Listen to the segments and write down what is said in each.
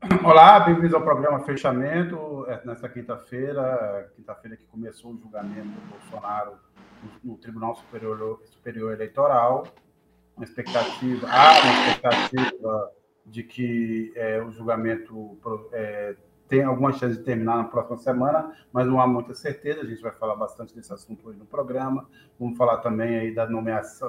Olá, bem-vindos ao programa Fechamento. Nessa quinta-feira que começou o julgamento do Bolsonaro no Tribunal Superior Eleitoral, há uma expectativa de que o julgamento tem alguma chance de terminar na próxima semana, mas não há muita certeza. A gente vai falar bastante desse assunto hoje no programa. Vamos falar também aí da nomeação,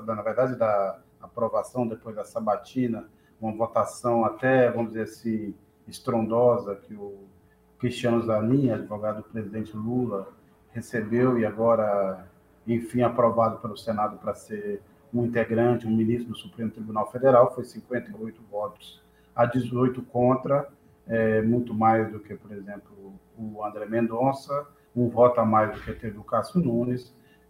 da aprovação depois da sabatina, uma votação até, vamos dizer assim, estrondosa que o Cristiano Zanin, advogado do presidente Lula, recebeu e agora, enfim, aprovado pelo Senado para ser um integrante, um ministro do Supremo Tribunal Federal. Foi 58 votos a 18 contra, muito mais do que, por exemplo, o André Mendonça, um voto a mais do que teve o Cássio Nunes.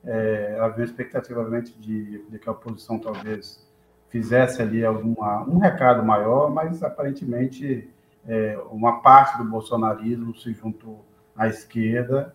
Havia expectativa, obviamente, de que a oposição talvez fizesse ali um recado maior, mas aparentemente uma parte do bolsonarismo se juntou à esquerda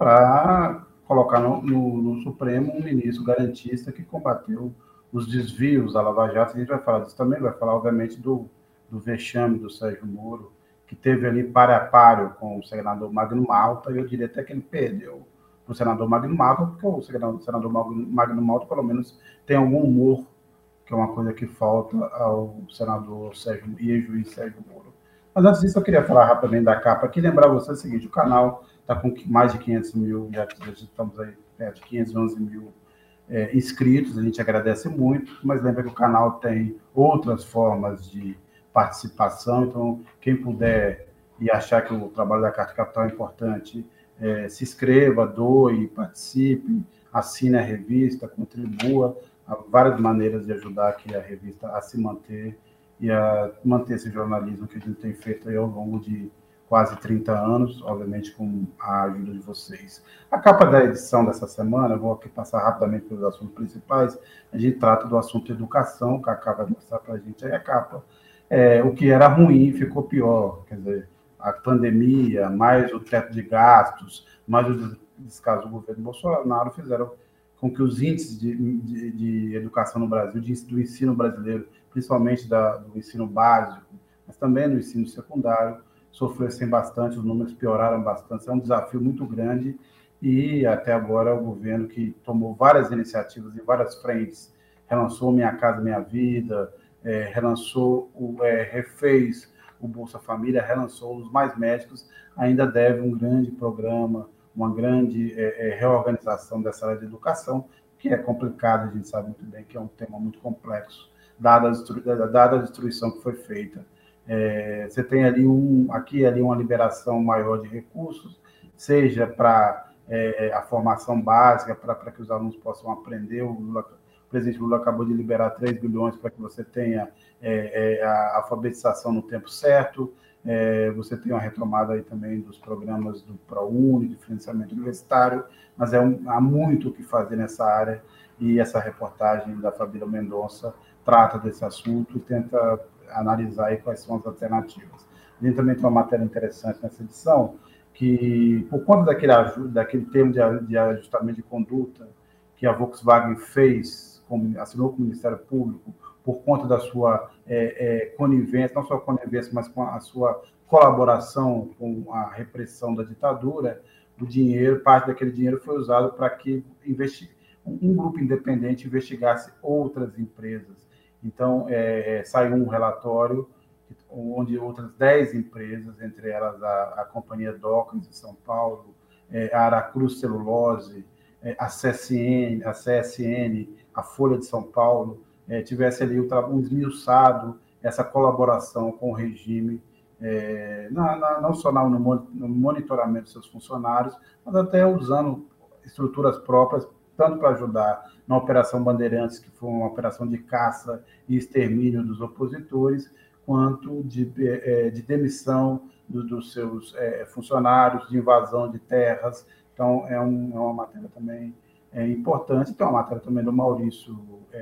para colocar no Supremo um ministro garantista que combateu os desvios da Lava Jato. A gente vai falar disso também, vai falar, obviamente, do vexame do Sérgio Moro, que teve ali páreo a páreo com o senador Magno Malta, e eu diria até que ele perdeu para o senador Magno Malta, porque o senador Magno Malta, pelo menos, tem algum humor, que é uma coisa que falta ao senador Sérgio e ex-juiz Sérgio Moro. Mas antes disso, eu queria falar rapidamente da capa aqui, lembrar você o seguinte: o canal está com mais de 500 mil, já estamos aí perto de 511 mil inscritos, a gente agradece muito, mas lembra que o canal tem outras formas de participação, então quem puder e achar que o trabalho da Carta Capital é importante, se inscreva, doe, participe, assine a revista, contribua. Há várias maneiras de ajudar aqui a revista a se manter e a manter esse jornalismo que a gente tem feito aí ao longo de quase 30 anos, obviamente com a ajuda de vocês. A capa da edição dessa semana, eu vou aqui passar rapidamente pelos assuntos principais. A gente trata do assunto educação, que a capa vai mostrar para a gente aí a capa. O que era ruim ficou pior, quer dizer, a pandemia, mais o teto de gastos, mais o descaso do governo Bolsonaro fizeram com que os índices de educação no Brasil, do ensino brasileiro, principalmente do ensino básico, mas também do ensino secundário, sofressem bastante, os números pioraram bastante. É um desafio muito grande e até agora o governo, que tomou várias iniciativas em várias frentes, relançou Minha Casa Minha Vida, refez o Bolsa Família, relançou os Mais Médicos, ainda deve um grande programa, uma grande reorganização dessa área de educação, que é complicado, a gente sabe muito bem que é um tema muito complexo, dada a destruição que foi feita. Você tem ali aqui ali uma liberação maior de recursos, seja para a formação básica, para que os alunos possam aprender. O presidente Lula acabou de liberar 3 bilhões para que você tenha a alfabetização no tempo certo. Você tem uma retomada aí também dos programas do ProUni, de financiamento universitário, mas há muito o que fazer nessa área, e essa reportagem da Fabíola Mendonça trata desse assunto e tenta analisar aí quais são as alternativas. A gente também tem uma matéria interessante nessa edição, que, por conta daquele termo de ajustamento de conduta que a Volkswagen assinou com o Ministério Público, por conta da sua conivência, não só conivência, mas com a sua colaboração com a repressão da ditadura, parte daquele dinheiro foi usado para que um grupo independente investigasse outras empresas. Então, saiu um relatório onde outras 10 empresas, entre elas a Companhia Docas de São Paulo, a Aracruz Celulose, a CSN, a Folha de São Paulo, tivesse ali um esmiuçado essa colaboração com o regime, não só no monitoramento dos seus funcionários, mas até usando estruturas próprias, tanto para ajudar na Operação Bandeirantes, que foi uma operação de caça e extermínio dos opositores, quanto de demissão dos seus funcionários, de invasão de terras. Então, é uma matéria também importante. Então, a matéria também do Maurício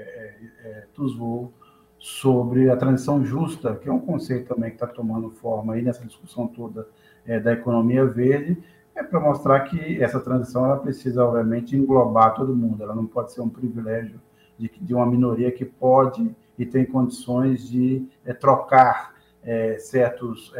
Tuzvol sobre a transição justa, que é um conceito também que está tomando forma aí nessa discussão toda da economia verde, para mostrar que essa transição ela precisa, obviamente, englobar todo mundo. Ela não pode ser um privilégio de uma minoria que pode e tem condições de trocar certos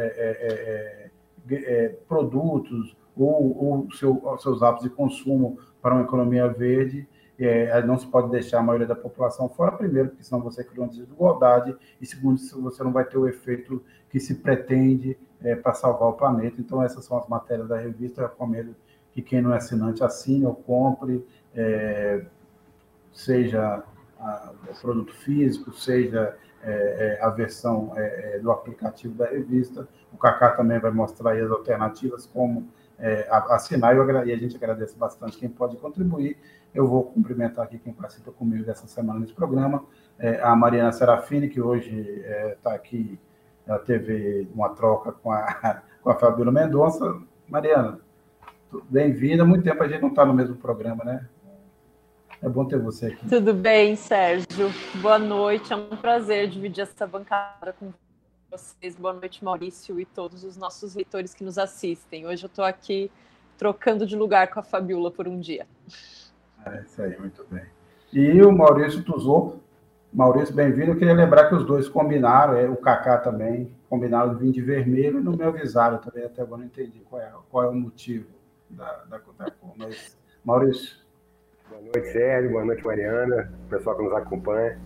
produtos ou seus hábitos de consumo para uma economia verde, não se pode deixar a maioria da população fora, primeiro, porque senão você cria uma desigualdade, e segundo, você não vai ter o efeito que se pretende para salvar o planeta. Então, essas são as matérias da revista. Eu recomendo que quem não é assinante assine ou compre, seja produto físico, seja a versão do aplicativo da revista. O Kaká também vai mostrar aí as alternativas, como assinar, e a gente agradece bastante quem pode contribuir. Eu vou cumprimentar aqui quem participa comigo dessa semana nesse programa, a Mariana Serafini, que hoje está aqui, ela teve uma troca com a Fabíola Mendonça. Mariana, bem-vinda. Há muito tempo a gente não está no mesmo programa, né? É bom ter você aqui. Tudo bem, Sérgio? Boa noite, é um prazer dividir essa bancada com vocês. Boa noite, Maurício, e todos os nossos leitores que nos assistem. Hoje eu estou aqui trocando de lugar com a Fabíola por um dia. É isso aí, muito bem. E o Maurício Tuzou. Maurício, bem-vindo. Eu queria lembrar que os dois combinaram, o Kaká também, combinaram de vir de vermelho e não me avisaram também. Até agora não entendi qual é o motivo da cor. Mas, Maurício. Boa noite, Sérgio. Boa noite, Mariana. O pessoal que nos acompanha.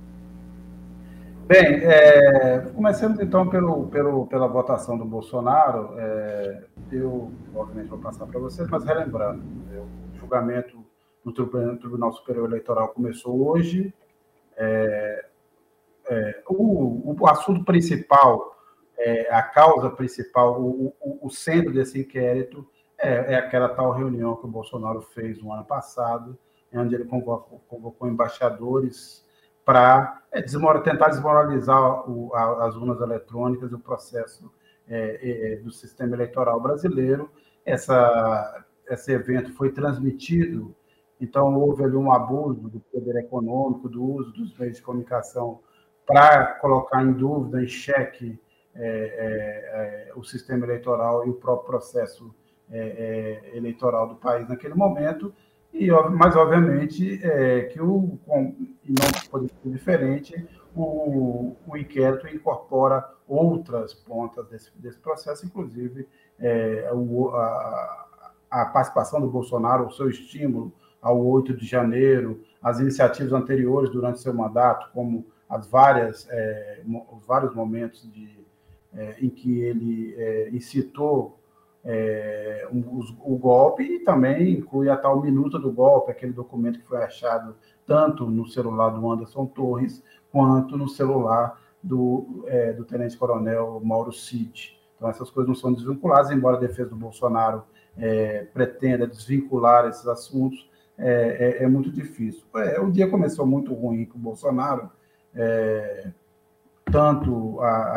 Bem, começamos então pela votação do Bolsonaro. Eu, obviamente, vou passar para vocês, mas relembrando, o julgamento no Tribunal Superior Eleitoral começou hoje. O assunto principal, a causa principal, o centro desse inquérito é aquela tal reunião que o Bolsonaro fez no ano passado, onde ele convocou embaixadores para tentar desmoralizar as urnas eletrônicas e o processo do sistema eleitoral brasileiro. Esse evento foi transmitido, então houve ali um abuso do poder econômico, do uso dos meios de comunicação para colocar em dúvida, em xeque, o sistema eleitoral e o próprio processo eleitoral do país naquele momento. Mas, obviamente, que não pode ser diferente, o inquérito incorpora outras pontas desse processo, inclusive a participação do Bolsonaro, o seu estímulo ao 8 de janeiro, as iniciativas anteriores durante seu mandato, como os vários momentos em que ele incitou o golpe, e também inclui a tal minuta do golpe, aquele documento que foi achado tanto no celular do Anderson Torres quanto no celular do tenente-coronel Mauro Cid. Então, essas coisas não são desvinculadas, embora a defesa do Bolsonaro pretenda desvincular esses assuntos, é muito difícil. O dia começou muito ruim com o Bolsonaro, tanto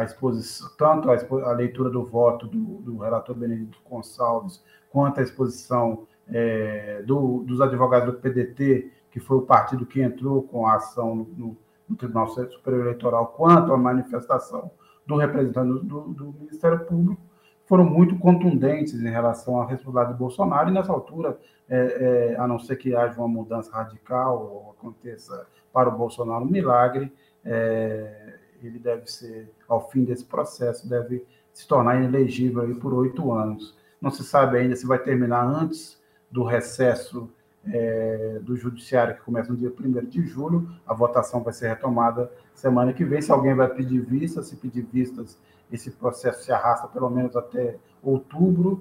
a leitura do voto do relator Benedito Gonçalves, quanto a exposição dos advogados do PDT, que foi o partido que entrou com a ação no Tribunal Superior Eleitoral, quanto a manifestação do representante do Ministério Público, foram muito contundentes em relação à responsabilidade do Bolsonaro, e nessa altura, a não ser que haja uma mudança radical ou aconteça para o Bolsonaro um milagre, ele deve ser, ao fim desse processo, deve se tornar inelegível aí por 8 anos. Não se sabe ainda se vai terminar antes do recesso do Judiciário, que começa no dia 1º de julho. A votação vai ser retomada semana que vem. Se alguém vai pedir vistas, se pedir vistas, esse processo se arrasta pelo menos até outubro,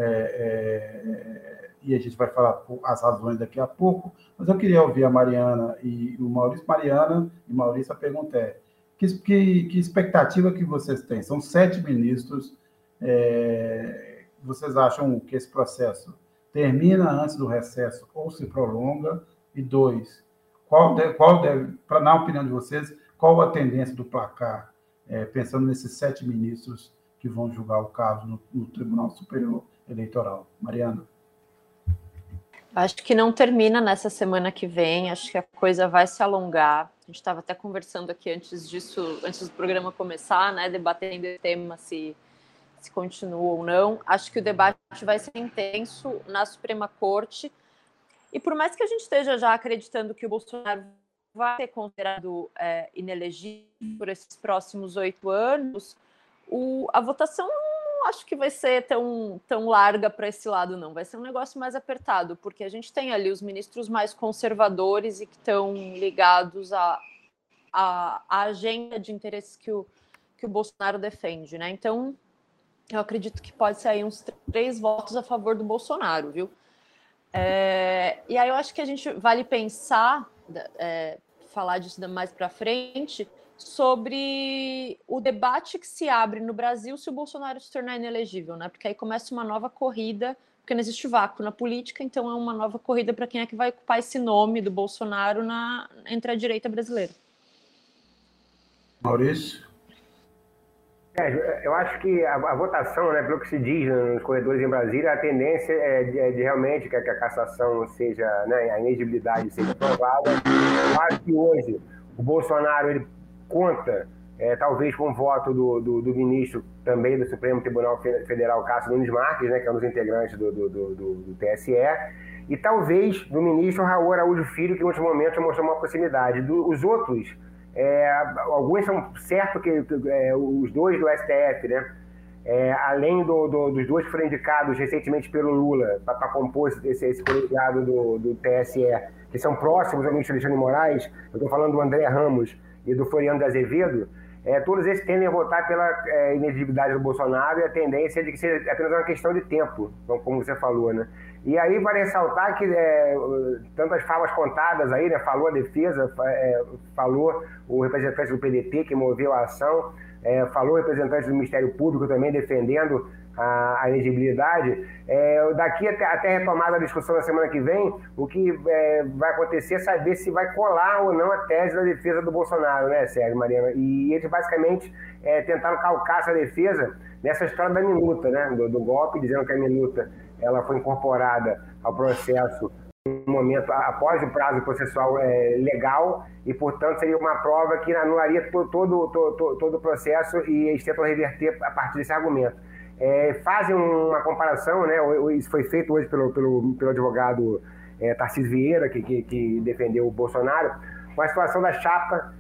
e a gente vai falar as razões daqui a pouco. Mas eu queria ouvir a Mariana e o Maurício. Mariana e Maurício, a pergunta é: que expectativa que vocês têm? São 7 ministros. Vocês acham que esse processo termina antes do recesso ou se prolonga? E 2, na opinião de vocês, qual a tendência do placar, pensando nesses 7 ministros que vão julgar o caso no Tribunal Superior Eleitoral? Mariana. Acho que não termina nessa semana que vem, acho que a coisa vai se alongar. A gente estava até conversando aqui antes do programa começar, né, debatendo o tema, se continua ou não. Acho que o debate vai ser intenso na Suprema Corte, e por mais que a gente esteja já acreditando que o Bolsonaro vai ser considerado inelegível por esses próximos 8 anos, A votação não acho que vai ser tão larga para esse lado, não. Vai ser um negócio mais apertado, porque a gente tem ali os ministros mais conservadores e que estão ligados à agenda de interesses que o Bolsonaro defende, né? Então, eu acredito que pode sair uns 3 votos a favor do Bolsonaro, viu? E aí eu acho que a gente vale pensar, falar disso mais para frente, sobre o debate que se abre no Brasil se o Bolsonaro se tornar inelegível, né? Porque aí começa uma nova corrida, porque não existe vácuo na política, então é uma nova corrida para quem é que vai ocupar esse nome do Bolsonaro entre a direita brasileira. Maurício? Eu acho que a votação, né, pelo que se diz nos corredores em Brasília, a tendência é de realmente que a cassação seja, né, a inegibilidade seja aprovada. Eu acho que hoje o Bolsonaro ele conta, talvez com o voto do ministro também do Supremo Tribunal Federal, Cássio Nunes Marques, né, que é um dos integrantes do TSE, e talvez do ministro Raul Araújo Filho, que em outros momentos mostrou uma proximidade. Os outros, alguns são certo que os dois do STF, né? Além dos dois que foram indicados recentemente pelo Lula para compor esse colegiado do TSE, que são próximos ao ministro Alexandre de Moraes, eu estou falando do André Ramos e do Floriano de Azevedo, todos esses tendem a votar pela inelegibilidade do Bolsonaro, e a tendência é de que seja apenas uma questão de tempo, como você falou, né? E aí vale ressaltar que tantas falas contadas aí, né? Falou a defesa, falou o representante do PDT que moveu a ação, falou o representante do Ministério Público também defendendo a elegibilidade. Daqui até a retomada da discussão na semana que vem, o que vai acontecer é saber se vai colar ou não a tese da defesa do Bolsonaro, né, Sérgio, Mariana? E eles basicamente tentaram calcar essa defesa nessa história da minuta, né, do golpe, dizendo que a minuta ela foi incorporada ao processo no momento após o prazo processual legal e, portanto, seria uma prova que anularia todo o processo, e eles tentam reverter a partir desse argumento. Fazem uma comparação, né? Isso foi feito hoje pelo advogado Tarcísio Vieira, que defendeu o Bolsonaro, com a situação da chapa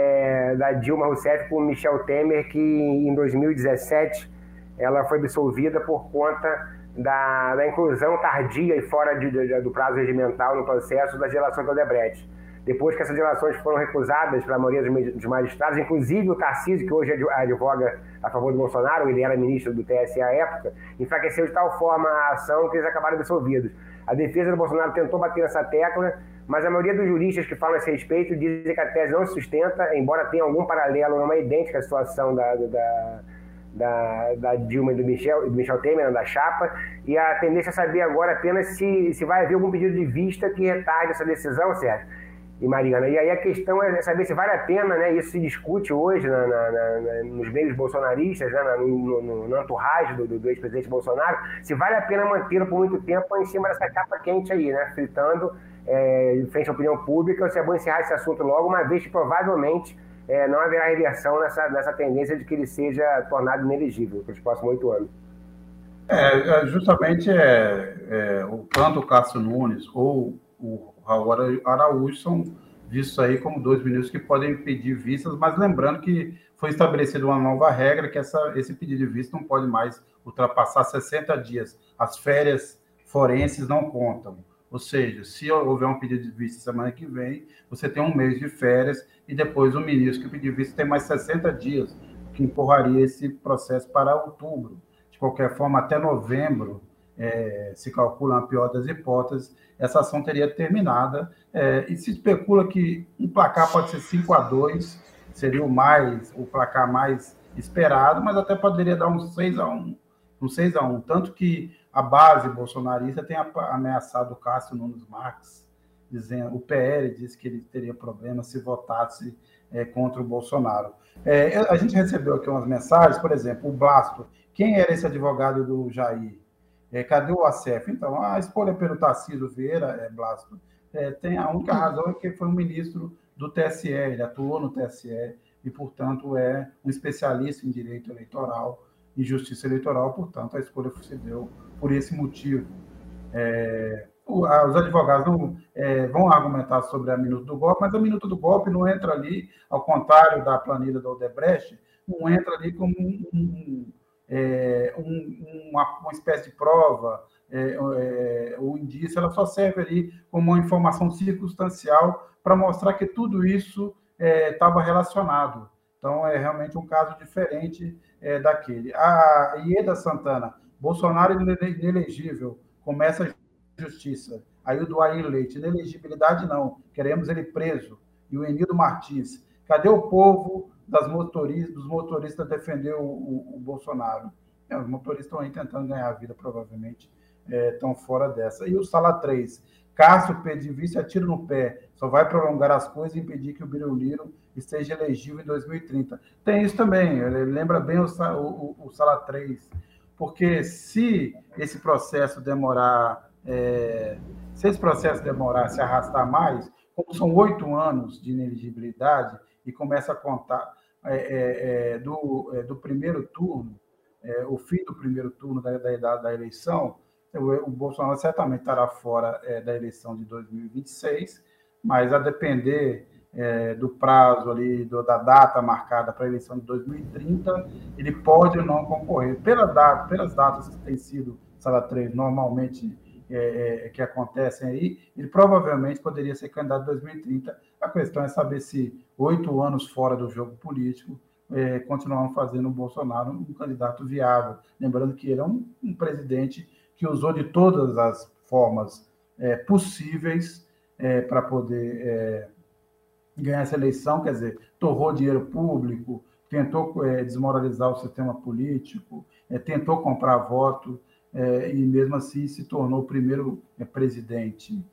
da Dilma Rousseff com Michel Temer, que em 2017 ela foi absolvida por conta da inclusão tardia e fora do prazo regimental no processo das delações da Odebrecht. Depois que essas delações foram recusadas pela maioria dos magistrados, inclusive o Tarcísio, que hoje advoga a favor do Bolsonaro, ele era ministro do TSE à época, enfraqueceu de tal forma a ação que eles acabaram absolvidos. A defesa do Bolsonaro tentou bater nessa tecla, mas a maioria dos juristas que falam a esse respeito dizem que a tese não se sustenta, embora tenha algum paralelo, não é idêntica à situação da Dilma e do Michel Temer, da chapa, e a tendência é saber agora apenas se vai haver algum pedido de vista que retarde essa decisão, Sérgio e Mariana. E aí a questão é saber se vale a pena, né? Isso se discute hoje nos meios bolsonaristas, né? no entourage do ex-presidente Bolsonaro, se vale a pena mantê-lo por muito tempo em cima dessa capa quente aí, né? Fritando em frente à opinião pública, ou se é bom encerrar esse assunto logo, uma vez que provavelmente não haverá reversão nessa tendência de que ele seja tornado inelegível para os próximos 8 anos. Justamente tanto o Cássio Nunes ou o Raul Araújo são vistos aí como 2 ministros que podem pedir vistas, mas lembrando que foi estabelecida uma nova regra, que esse pedido de vista não pode mais ultrapassar 60 dias. As férias forenses não contam. Ou seja, se houver um pedido de vista semana que vem, você tem 1 mês de férias e depois o ministro que pedir vista tem mais 60 dias, que empurraria esse processo para outubro. De qualquer forma, até novembro, se calcula, na pior das hipóteses, essa ação teria terminada. E se especula que um placar pode ser 5-2, seria o placar mais esperado, mas até poderia dar um 6-1. Tanto que a base bolsonarista tem ameaçado o Cássio Nunes Marques, dizendo, o PL disse que ele teria problema se votasse contra o Bolsonaro. A gente recebeu aqui umas mensagens, por exemplo, o Blasto. Quem era esse advogado do Jair? Cadê o ACF? Então, a escolha pelo Tarcísio Vieira, Blasto, tem a única razão é que foi um ministro do TSE, ele atuou no TSE e, portanto, é um especialista em direito eleitoral e justiça eleitoral, portanto, a escolha se deu por esse motivo. Os advogados vão argumentar sobre a minuta do golpe, mas a minuta do golpe não entra ali, ao contrário da planilha da Odebrecht, não entra ali como uma espécie de prova ou indício, ela só serve ali como uma informação circunstancial para mostrar que tudo isso estava relacionado. Então, é realmente um caso diferente daquele. A Ieda Santana, Bolsonaro inelegível, começa a justiça. Aí o do Air Leite, inelegibilidade não, queremos ele preso. E o Enildo Martins, cadê o povo dos motoristas defender o Bolsonaro? Os motoristas estão aí tentando ganhar a vida, provavelmente estão fora dessa. E o Sala 3, Cássio Pedivisse atira no pé, só vai prolongar as coisas e impedir que o Biruliro esteja elegível em 2030. Tem isso também, ele lembra bem o Sala 3, porque se esse processo demorar, se arrastar mais, como são 8 anos de inelegibilidade, e começa a contar do primeiro turno, o fim do primeiro turno da eleição, o Bolsonaro certamente estará fora da eleição de 2026, mas a depender do prazo ali, da data marcada para a eleição de 2030, ele pode ou não concorrer. Pelas datas que têm sido, Sala 3, normalmente que acontecem aí, ele provavelmente poderia ser candidato em 2030. A questão é saber se 8 anos fora do jogo político continuam fazendo o Bolsonaro um candidato viável. Lembrando que ele é um presidente que usou de todas as formas possíveis para poder ganhar essa eleição, quer dizer, torrou dinheiro público, tentou desmoralizar o sistema político, tentou comprar voto, e mesmo assim se tornou o primeiro presidente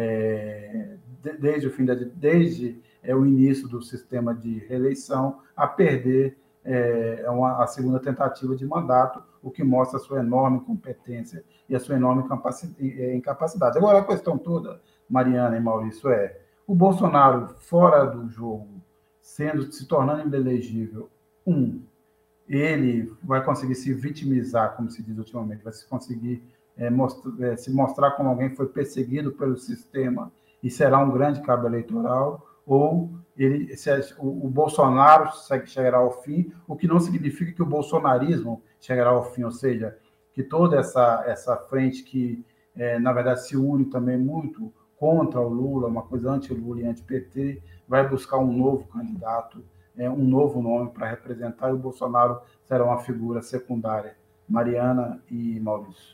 desde o início do sistema de reeleição a perder a segunda tentativa de mandato, o que mostra a sua enorme competência e a sua enorme incapacidade. Agora, a questão toda, Mariana e Maurício, o Bolsonaro fora do jogo, se tornando inelegível, ele vai conseguir se vitimizar, como se diz ultimamente, vai conseguir se mostrar como alguém que foi perseguido pelo sistema e será um grande cabo eleitoral, ou o Bolsonaro chegará ao fim, o que não significa que o bolsonarismo chegará ao fim, ou seja, que toda essa frente que, na verdade, se une também muito contra o Lula, uma coisa anti-Lula e anti-PT, vai buscar um novo candidato, um novo nome para representar, e o Bolsonaro será uma figura secundária. Mariana e Maurício.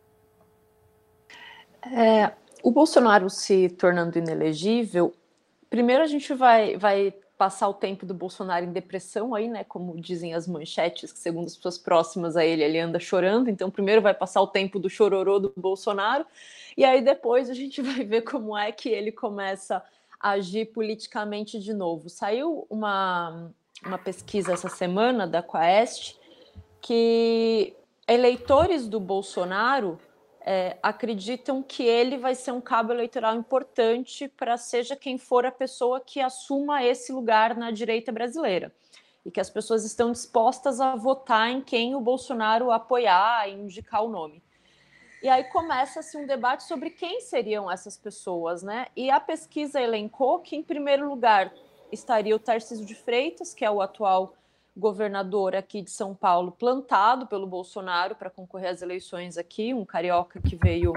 O Bolsonaro se tornando inelegível, primeiro a gente vai passar o tempo do Bolsonaro em depressão aí, né, como dizem as manchetes, que segundo as pessoas próximas a ele anda chorando, então primeiro vai passar o tempo do chororô do Bolsonaro, e aí depois a gente vai ver como é que ele começa a agir politicamente de novo. Saiu uma pesquisa essa semana da Quaest que eleitores do Bolsonaro acreditam que ele vai ser um cabo eleitoral importante para seja quem for a pessoa que assuma esse lugar na direita brasileira. E que as pessoas estão dispostas a votar em quem o Bolsonaro apoiar e indicar o nome. E aí começa-se um debate sobre quem seriam essas pessoas, né? E a pesquisa elencou que, em primeiro lugar, estaria o Tarcísio de Freitas, que é o atual governador aqui de São Paulo, plantado pelo Bolsonaro para concorrer às eleições aqui, um carioca que veio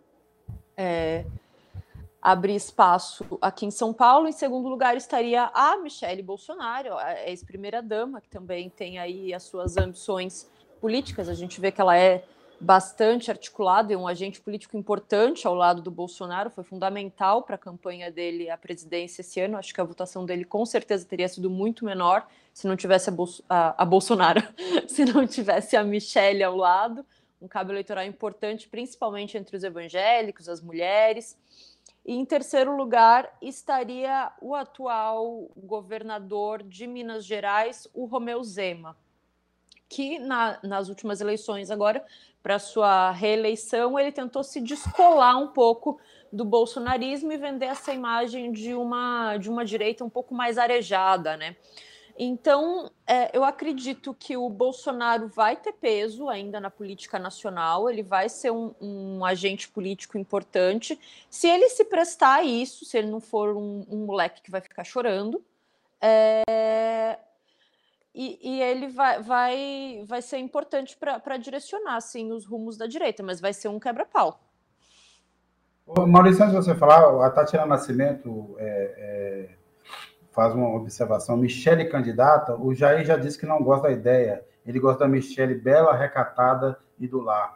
abrir espaço aqui em São Paulo. Em segundo lugar estaria a Michelle Bolsonaro, a ex-primeira-dama, que também tem aí as suas ambições políticas. A gente vê que ela é bastante articulada e um agente político importante ao lado do Bolsonaro, foi fundamental para a campanha dele à presidência esse ano. Acho que a votação dele com certeza teria sido muito menor se não tivesse a Bolsonaro, se não tivesse a Michelle ao lado, um cabo eleitoral importante, principalmente entre os evangélicos, as mulheres. E em terceiro lugar estaria o atual governador de Minas Gerais, o Romeu Zema, que nas últimas eleições agora, para sua reeleição, ele tentou se descolar um pouco do bolsonarismo e vender essa imagem de uma direita um pouco mais arejada, né? Então, eu acredito que o Bolsonaro vai ter peso ainda na política nacional, ele vai ser um agente político importante, se ele se prestar a isso, se ele não for um moleque que vai ficar chorando. E ele vai ser importante para direcionar assim, os rumos da direita, mas vai ser um quebra-pau. Maurício, antes de você falar, a Tatiana Nascimento faz uma observação. Michele candidata, o Jair já disse que não gosta da ideia. Ele gosta da Michele bela, recatada e do lar.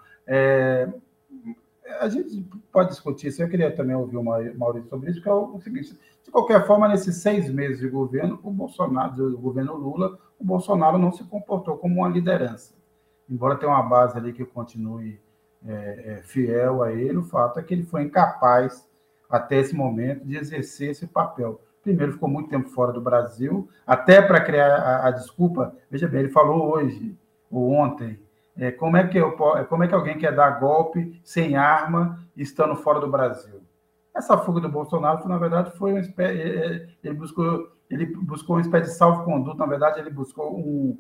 A gente pode discutir isso. Eu queria também ouvir o Maurício sobre isso, que é o seguinte: de qualquer forma, nesses 6 meses de governo, o Bolsonaro, do governo Lula, o Bolsonaro não se comportou como uma liderança. Embora tenha uma base ali que continue fiel a ele, o fato é que ele foi incapaz, até esse momento, de exercer esse papel. Primeiro, ficou muito tempo fora do Brasil, até para criar a desculpa. Veja bem, ele falou hoje, ou ontem, como é que alguém quer dar golpe sem arma estando fora do Brasil? Essa fuga do Bolsonaro, na verdade, foi uma espécie, ele buscou uma espécie de salvo-conduto. Na verdade, ele buscou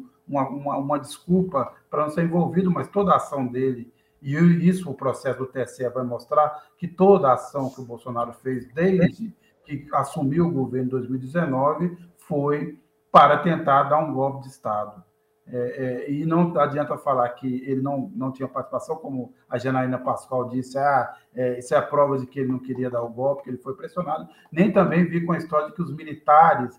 uma desculpa para não ser envolvido, mas toda a ação dele, e isso o processo do TSE vai mostrar, que toda a ação que o Bolsonaro fez desde que assumiu o governo em 2019 foi para tentar dar um golpe de Estado. E não adianta falar que ele não tinha participação, como a Janaína Pascoal disse, isso é a prova de que ele não queria dar o golpe, que ele foi pressionado. Nem também vi com a história de que os militares,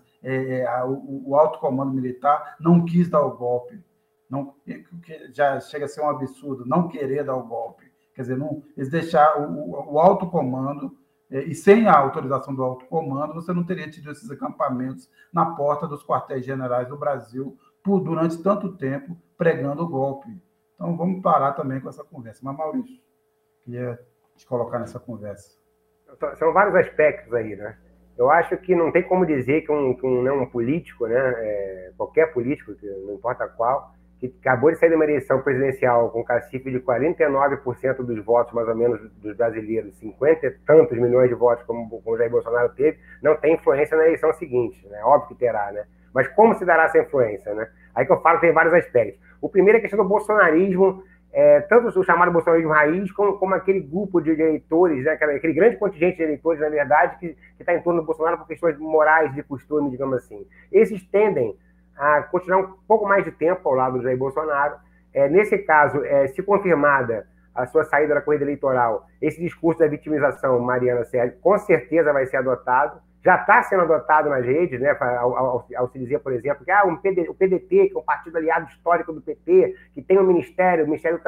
o alto comando militar, não quis dar o golpe. Não, que já chega a ser um absurdo, não querer dar o golpe. Quer dizer, eles deixaram o alto comando, e sem a autorização do alto comando, você não teria tido esses acampamentos na porta dos quartéis generais do Brasil durante tanto tempo pregando o golpe. Então, vamos parar também com essa conversa. Mas, Maurício, queria te colocar nessa conversa. São vários aspectos aí, né? Eu acho que não tem como dizer que um político, né, qualquer político, não importa qual, que acabou de sair de uma eleição presidencial com um cacife de 49% dos votos, mais ou menos, dos brasileiros, 50 e tantos milhões de votos, como o Jair Bolsonaro teve, não tem influência na eleição seguinte, né? Óbvio que terá, né? Mas como se dará essa influência, né? Aí que eu falo que tem vários aspectos. O primeiro é a questão do bolsonarismo, tanto o chamado bolsonarismo raiz, como aquele grupo de eleitores, né? Aquele grande contingente de eleitores, na verdade, que está em torno do Bolsonaro por questões morais, de costume, digamos assim. Esses tendem a continuar um pouco mais de tempo ao lado do Jair Bolsonaro. Nesse caso, se confirmada a sua saída da corrida eleitoral, esse discurso da vitimização, Mariana Sérgio, com certeza vai ser adotado. Já está sendo adotado nas redes, né, ao se dizer, por exemplo, que o PDT, que é um partido aliado histórico do PT, que tem o Ministério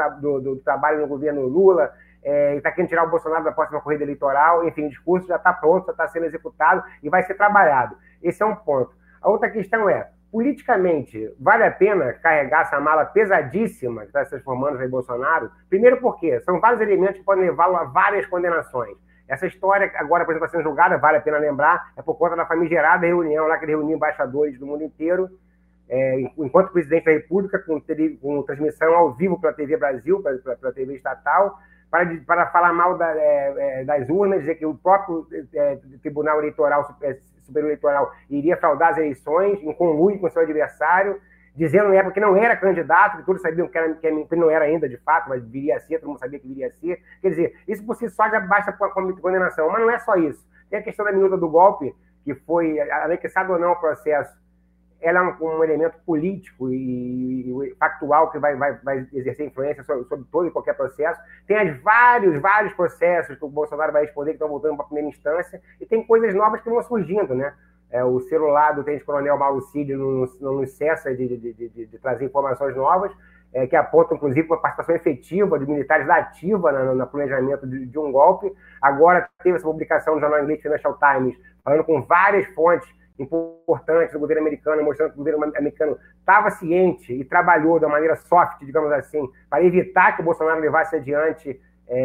do Trabalho no governo Lula, está querendo tirar o Bolsonaro da próxima corrida eleitoral. Enfim, o discurso já está pronto, já está sendo executado e vai ser trabalhado. Esse é um ponto. A outra questão politicamente, vale a pena carregar essa mala pesadíssima que está se transformando no Jair Bolsonaro? Primeiro porque são vários elementos que podem levá-lo a várias condenações. Essa história, agora, por exemplo, está sendo julgada, vale a pena lembrar, é por conta da famigerada reunião lá que ele reuniu embaixadores do mundo inteiro, enquanto presidente da República, com transmissão ao vivo pela TV Brasil, pela TV estatal, para falar mal das urnas, dizer que o próprio Tribunal Eleitoral, Superior Eleitoral, iria fraudar as eleições, em conluio com seu adversário, dizendo na época que não era candidato, que todos sabiam que ele não era ainda de fato, mas viria a ser, todo mundo sabia que viria a ser. Quer dizer, isso por si só já basta para a condenação. Mas não é só isso. Tem a questão da minuta do golpe, que foi, anexado ou não ao processo, ela é um elemento político e factual que vai exercer influência sobre todo e qualquer processo. Tem vários processos que o Bolsonaro vai responder, que estão voltando para a primeira instância, e tem coisas novas que vão surgindo, né? O celular do tenente-coronel Mauro Cid não cessa de trazer informações novas, que apontam, inclusive, para a participação efetiva de militares da ativa no planejamento de um golpe. Agora teve essa publicação no jornal inglês Financial Times, falando com várias fontes importantes do governo americano, mostrando que o governo americano estava ciente e trabalhou da maneira soft, digamos assim, para evitar que o Bolsonaro levasse adiante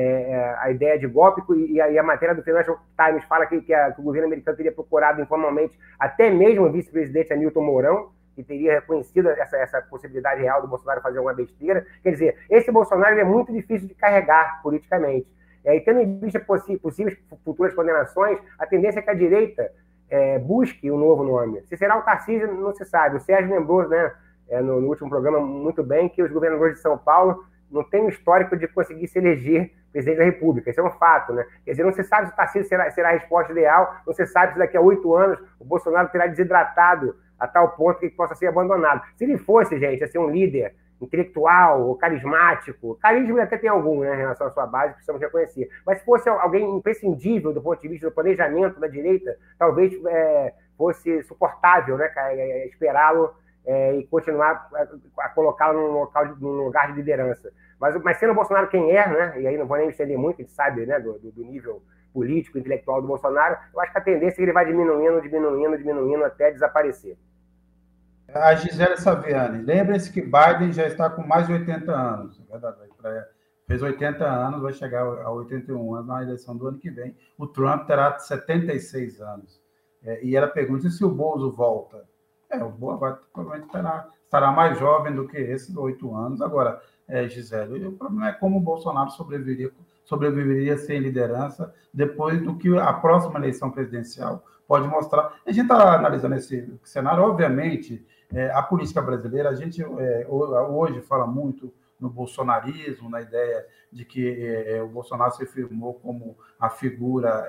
a ideia de golpe, e a matéria do Financial Times fala que o governo americano teria procurado informalmente até mesmo o vice-presidente Hamilton Mourão, que teria reconhecido essa possibilidade real do Bolsonaro fazer alguma besteira. Quer dizer, esse Bolsonaro é muito difícil de carregar politicamente. E tendo em vista possíveis futuras condenações, a tendência é que a direita busque um novo nome. Se será o Tarcísio, não se sabe. O Sérgio lembrou, né, no último programa muito bem, que os governadores de São Paulo não tem um histórico de conseguir se eleger presidente da República. Isso é um fato, né? Quer dizer, não se sabe se o Tarcísio será a resposta ideal, não se sabe se daqui a 8 anos o Bolsonaro terá desidratado a tal ponto que possa ser abandonado. Se ele fosse, gente, a ser um líder intelectual ou carismático, carisma até tem algum, né, em relação à sua base, precisamos reconhecer, mas se fosse alguém imprescindível do ponto de vista do planejamento da direita, talvez fosse suportável, né, esperá-lo e continuar a colocá-lo num lugar de liderança. Mas sendo o Bolsonaro quem é, né, e aí não vou nem me estender muito, a gente sabe, né, do nível político, intelectual do Bolsonaro, eu acho que a tendência é que ele vai diminuindo até desaparecer. A Gisele Saviani, lembrem-se que Biden já está com mais de 80 anos, é verdade, fez 80 anos, vai chegar a 81 anos na eleição do ano que vem. O Trump terá 76 anos. E ela pergunta se o Bozo volta. O Bozo provavelmente estará mais jovem do que esse, de 8 anos. Agora, Gisele, o problema é como o Bolsonaro sobreviveria sem liderança depois do que a próxima eleição presidencial pode mostrar. A gente está analisando esse cenário, obviamente, a política brasileira, a gente hoje fala muito no bolsonarismo, na ideia de que o Bolsonaro se firmou como a figura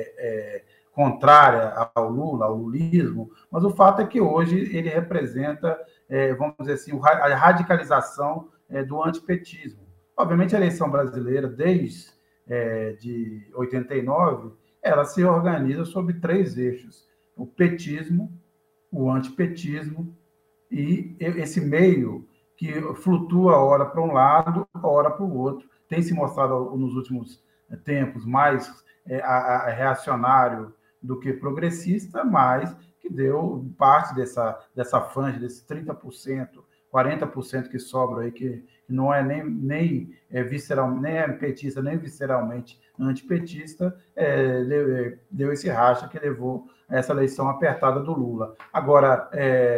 contrária ao Lula, ao lulismo, mas o fato é que hoje ele representa, vamos dizer assim, a radicalização do antipetismo. Obviamente, a eleição brasileira, desde de 89, ela se organiza sobre 3 eixos: o petismo, o antipetismo e esse meio que flutua ora para um lado, ora para o outro. Tem se mostrado nos últimos tempos mais reacionário do que progressista, mas que deu parte dessa faixa, desses 30%, 40% que sobram aí, que não é nem visceral, nem é petista, nem visceralmente antipetista, deu esse racha que levou a essa eleição apertada do Lula. Agora,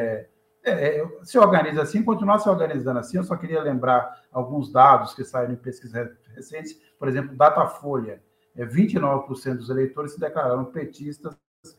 se organiza assim, continuar se organizando assim. Eu só queria lembrar alguns dados que saíram em pesquisas recentes, por exemplo, Datafolha, 29% dos eleitores se declararam petistas,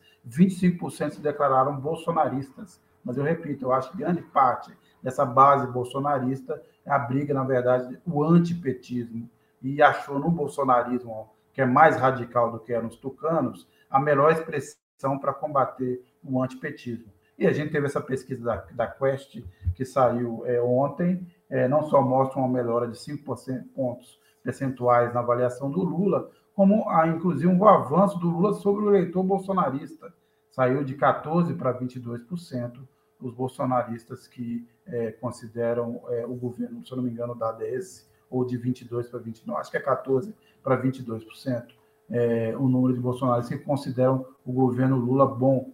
25% se declararam bolsonaristas. Mas eu repito, eu acho que grande parte dessa base bolsonarista abriga, na verdade, o antipetismo, e achou no bolsonarismo, que é mais radical do que eram os tucanos, a melhor expressão para combater o antipetismo. E a gente teve essa pesquisa da Quest, que saiu ontem, não só mostra uma melhora de 5 pontos percentuais na avaliação do Lula, como inclusive um avanço do Lula sobre o eleitor bolsonarista. Saiu de 14% para 22% os bolsonaristas que consideram o governo, se eu não me engano, o dado é esse, ou de 22% para 29%, acho que é 14% para 22%, o número de bolsonaristas que consideram o governo Lula bom.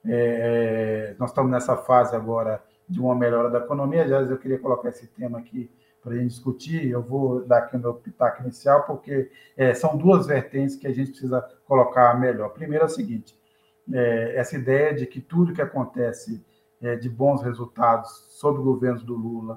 Nós estamos nessa fase agora de uma melhora da economia. Aliás, eu queria colocar esse tema aqui para a gente discutir. Eu vou dar aqui o meu pitaco inicial, porque são 2 vertentes que a gente precisa colocar melhor. Primeiro é o seguinte, essa ideia de que tudo que acontece de bons resultados sob o governo do Lula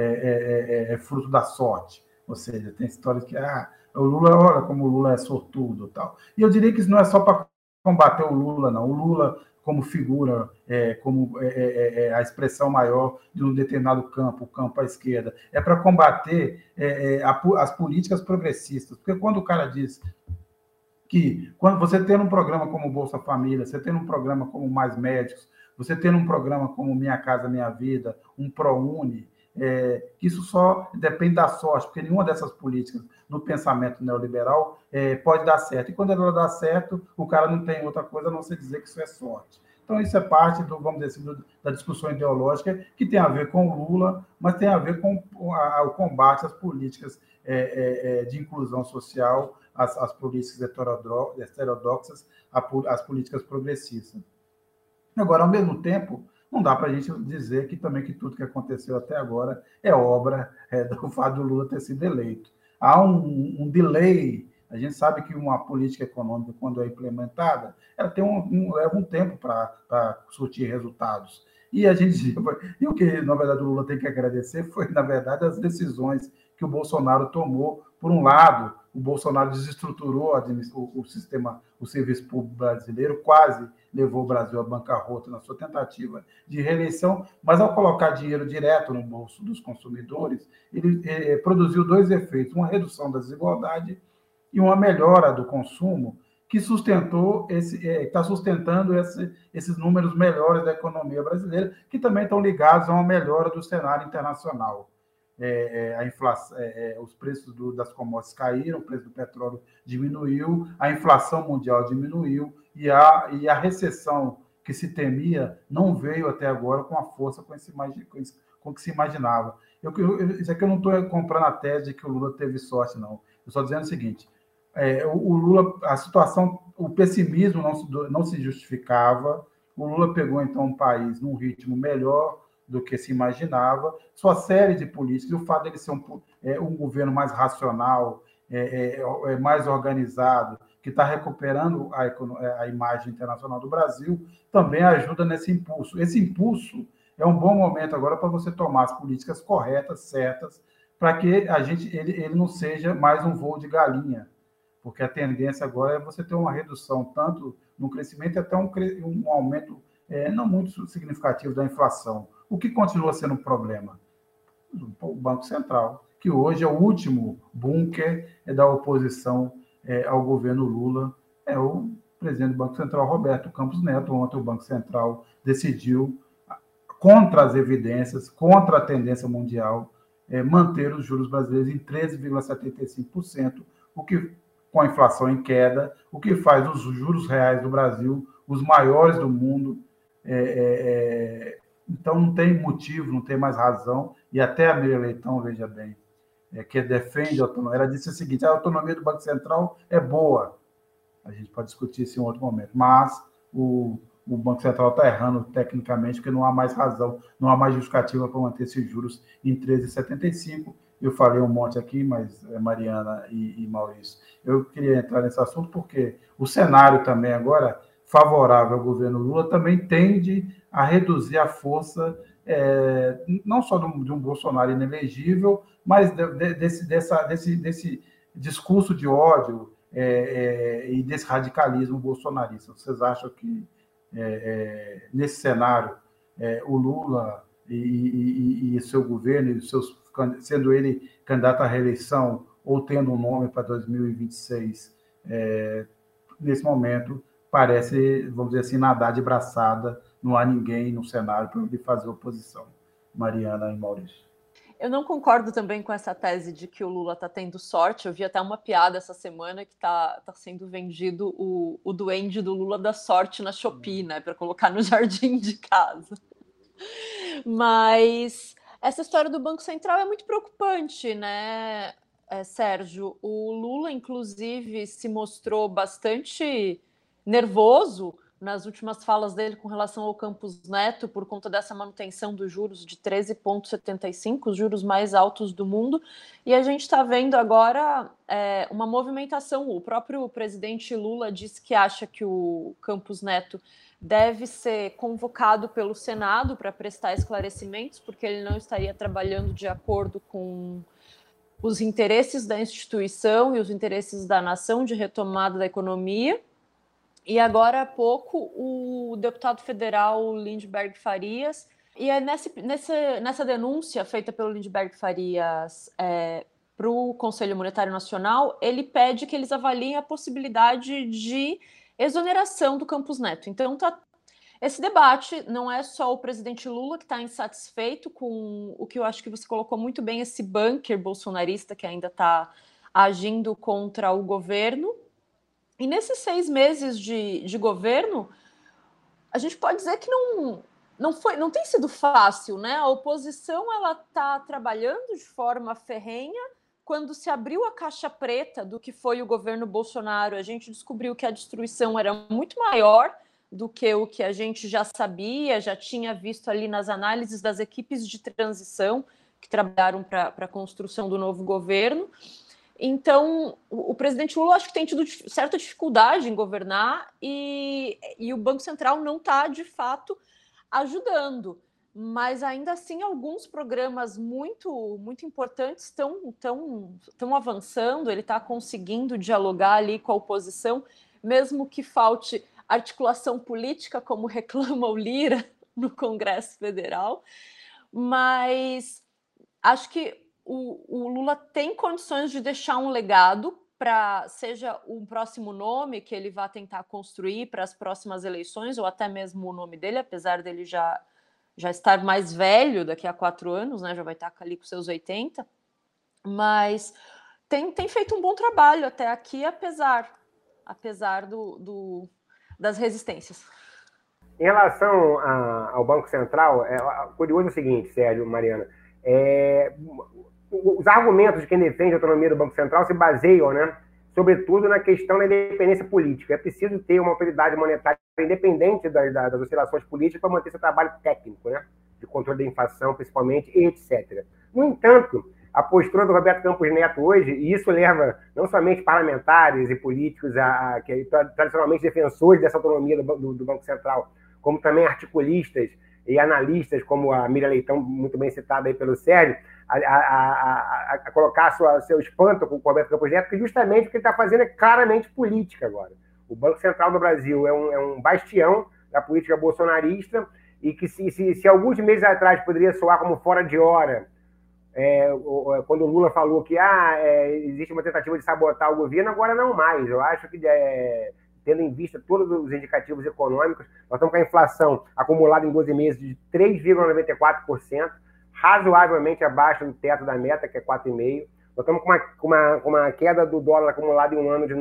é fruto da sorte. Ou seja, tem histórias que o Lula, olha como o Lula é sortudo e tal. E eu diria que isso não é só para combater o Lula, não. O Lula, como figura, como a expressão maior de um determinado campo, o campo à esquerda, é para combater as políticas progressistas. Porque quando o cara diz que, quando você tem um programa como Bolsa Família, você tem um programa como Mais Médicos, você tem um programa como Minha Casa Minha Vida, um ProUni, isso só depende da sorte, porque nenhuma dessas políticas no pensamento neoliberal pode dar certo. E quando ela dá certo, o cara não tem outra coisa a não ser dizer que isso é sorte. Então, isso é parte, vamos dizer assim, da discussão ideológica, que tem a ver com o Lula, mas tem a ver com o combate às políticas de inclusão social, às políticas heterodoxas, às políticas progressistas. Agora, ao mesmo tempo, não dá para a gente dizer que também que tudo que aconteceu até agora é obra do fato do Lula ter sido eleito. Há um delay. A gente sabe que uma política econômica, quando é implementada, ela tem leva um tempo para surtir resultados. E e o que, na verdade, o Lula tem que agradecer foi, na verdade, as decisões que o Bolsonaro tomou. Por um lado, o Bolsonaro desestruturou o sistema, o serviço público brasileiro, quase levou o Brasil à bancarrota na sua tentativa de reeleição, mas ao colocar dinheiro direto no bolso dos consumidores, ele produziu dois efeitos: uma redução da desigualdade e uma melhora do consumo, que está sustentando esses números melhores da economia brasileira, que também estão ligados a uma melhora do cenário internacional. A inflação, os preços das commodities caíram, o preço do petróleo diminuiu, a inflação mundial diminuiu e a recessão que se temia não veio até agora com a força com que se imaginava. Isso aqui eu não estou comprando a tese de que o Lula teve sorte, não. Eu estou dizendo o seguinte: o Lula, a situação, o pessimismo não se justificava. O Lula pegou, então, um país num ritmo melhor do que se imaginava. Sua série de políticas, o fato dele ser um governo mais racional, mais organizado, que está recuperando a imagem internacional do Brasil, também ajuda nesse impulso. Esse impulso é um bom momento agora para você tomar as políticas corretas, certas, para que ele não seja mais um voo de galinha, porque a tendência agora é você ter uma redução tanto no crescimento até um aumento não muito significativo da inflação. O que continua sendo um problema? O Banco Central, que hoje é o último bunker da oposição ao governo Lula, é o presidente do Banco Central, Roberto Campos Neto. Ontem o Banco Central decidiu, contra as evidências, contra a tendência mundial, manter os juros brasileiros em 13,75%, o que, com a inflação em queda, o que faz os juros reais do Brasil os maiores do mundo. Então não tem motivo, não tem mais razão, e até a Miriam Leitão, veja bem, que defende a autonomia, ela disse o seguinte: a autonomia do Banco Central é boa, a gente pode discutir isso em outro momento, mas o Banco Central está errando tecnicamente, porque não há mais razão, não há mais justificativa para manter esses juros em 13,75%. Eu falei um monte aqui, mas Mariana e Maurício, eu queria entrar nesse assunto porque o cenário também agora favorável ao governo Lula também tende a reduzir a força, não só de um Bolsonaro inelegível, mas desse discurso de ódio e desse radicalismo bolsonarista. Vocês acham que, nesse cenário, o Lula e seu governo, sendo ele candidato à reeleição ou tendo um nome para 2026, nesse momento, parece, vamos dizer assim, nadar de braçada, não há ninguém no cenário para ele fazer oposição. Mariana e Maurício. Eu não concordo também com essa tese de que o Lula está tendo sorte. Eu vi até uma piada essa semana que está sendo vendido o duende do Lula da sorte na Shopee, né, para colocar no jardim de casa. Mas essa história do Banco Central é muito preocupante, né, Sérgio? O Lula, inclusive, se mostrou bastante nervoso nas últimas falas dele com relação ao Campos Neto por conta dessa manutenção dos juros de 13,75, os juros mais altos do mundo, e a gente está vendo agora uma movimentação. O próprio presidente Lula disse que acha que o Campos Neto deve ser convocado pelo Senado para prestar esclarecimentos, porque ele não estaria trabalhando de acordo com os interesses da instituição e os interesses da nação de retomada da economia. E agora há pouco o deputado federal Lindbergh Farias, e nessa denúncia feita pelo Lindbergh Farias para o Conselho Monetário Nacional, ele pede que eles avaliem a possibilidade de exoneração do Campos Neto. Então, esse debate não é só o presidente Lula que está insatisfeito com o que eu acho que você colocou muito bem, esse bunker bolsonarista que ainda está agindo contra o governo. E nesses 6 meses de governo, a gente pode dizer que não tem sido fácil, né? A oposição está trabalhando de forma ferrenha. Quando se abriu a caixa preta do que foi o governo Bolsonaro, a gente descobriu que a destruição era muito maior do que o que a gente já sabia, já tinha visto ali nas análises das equipes de transição que trabalharam para a construção do novo governo. Então, o presidente Lula acho que tem tido certa dificuldade em governar e o Banco Central não está, de fato, ajudando. mas ainda assim alguns programas muito importantes estão avançando, ele está conseguindo dialogar ali com a oposição, mesmo que falte articulação política, como reclama o Lira no Congresso Federal, mas acho que o Lula tem condições de deixar um legado para seja um próximo nome que ele vai tentar construir para as próximas eleições, ou até mesmo o nome dele, apesar dele já estar mais velho daqui a 4 anos, né? Já vai estar ali com seus 80, mas tem feito um bom trabalho até aqui, apesar das resistências. Em relação ao Banco Central, curioso o seguinte, Sérgio, Mariana, os argumentos de quem defende a autonomia do Banco Central se baseiam, né, sobretudo na questão da independência política. É preciso ter uma autoridade monetária independente das oscilações políticas para manter seu trabalho técnico, né, de controle da inflação, principalmente, etc. No entanto, a postura do Roberto Campos Neto hoje, e isso leva não somente parlamentares e políticos, que tradicionalmente defensores dessa autonomia do Banco Central, como também articulistas e analistas, como a Miriam Leitão, muito bem citada aí pelo Sérgio, a colocar seu espanto com o Roberto Campos Neto, que justamente o que ele está fazendo é claramente política agora. O Banco Central do Brasil é um bastião da política bolsonarista e que se alguns meses atrás poderia soar como fora de hora, quando o Lula falou que existe uma tentativa de sabotar o governo, agora não mais. Eu acho que, tendo em vista todos os indicativos econômicos, nós estamos com a inflação acumulada em 12 meses de 3,94%, razoavelmente abaixo do teto da meta, que é 4,5%. Nós estamos com uma queda do dólar acumulada em um ano de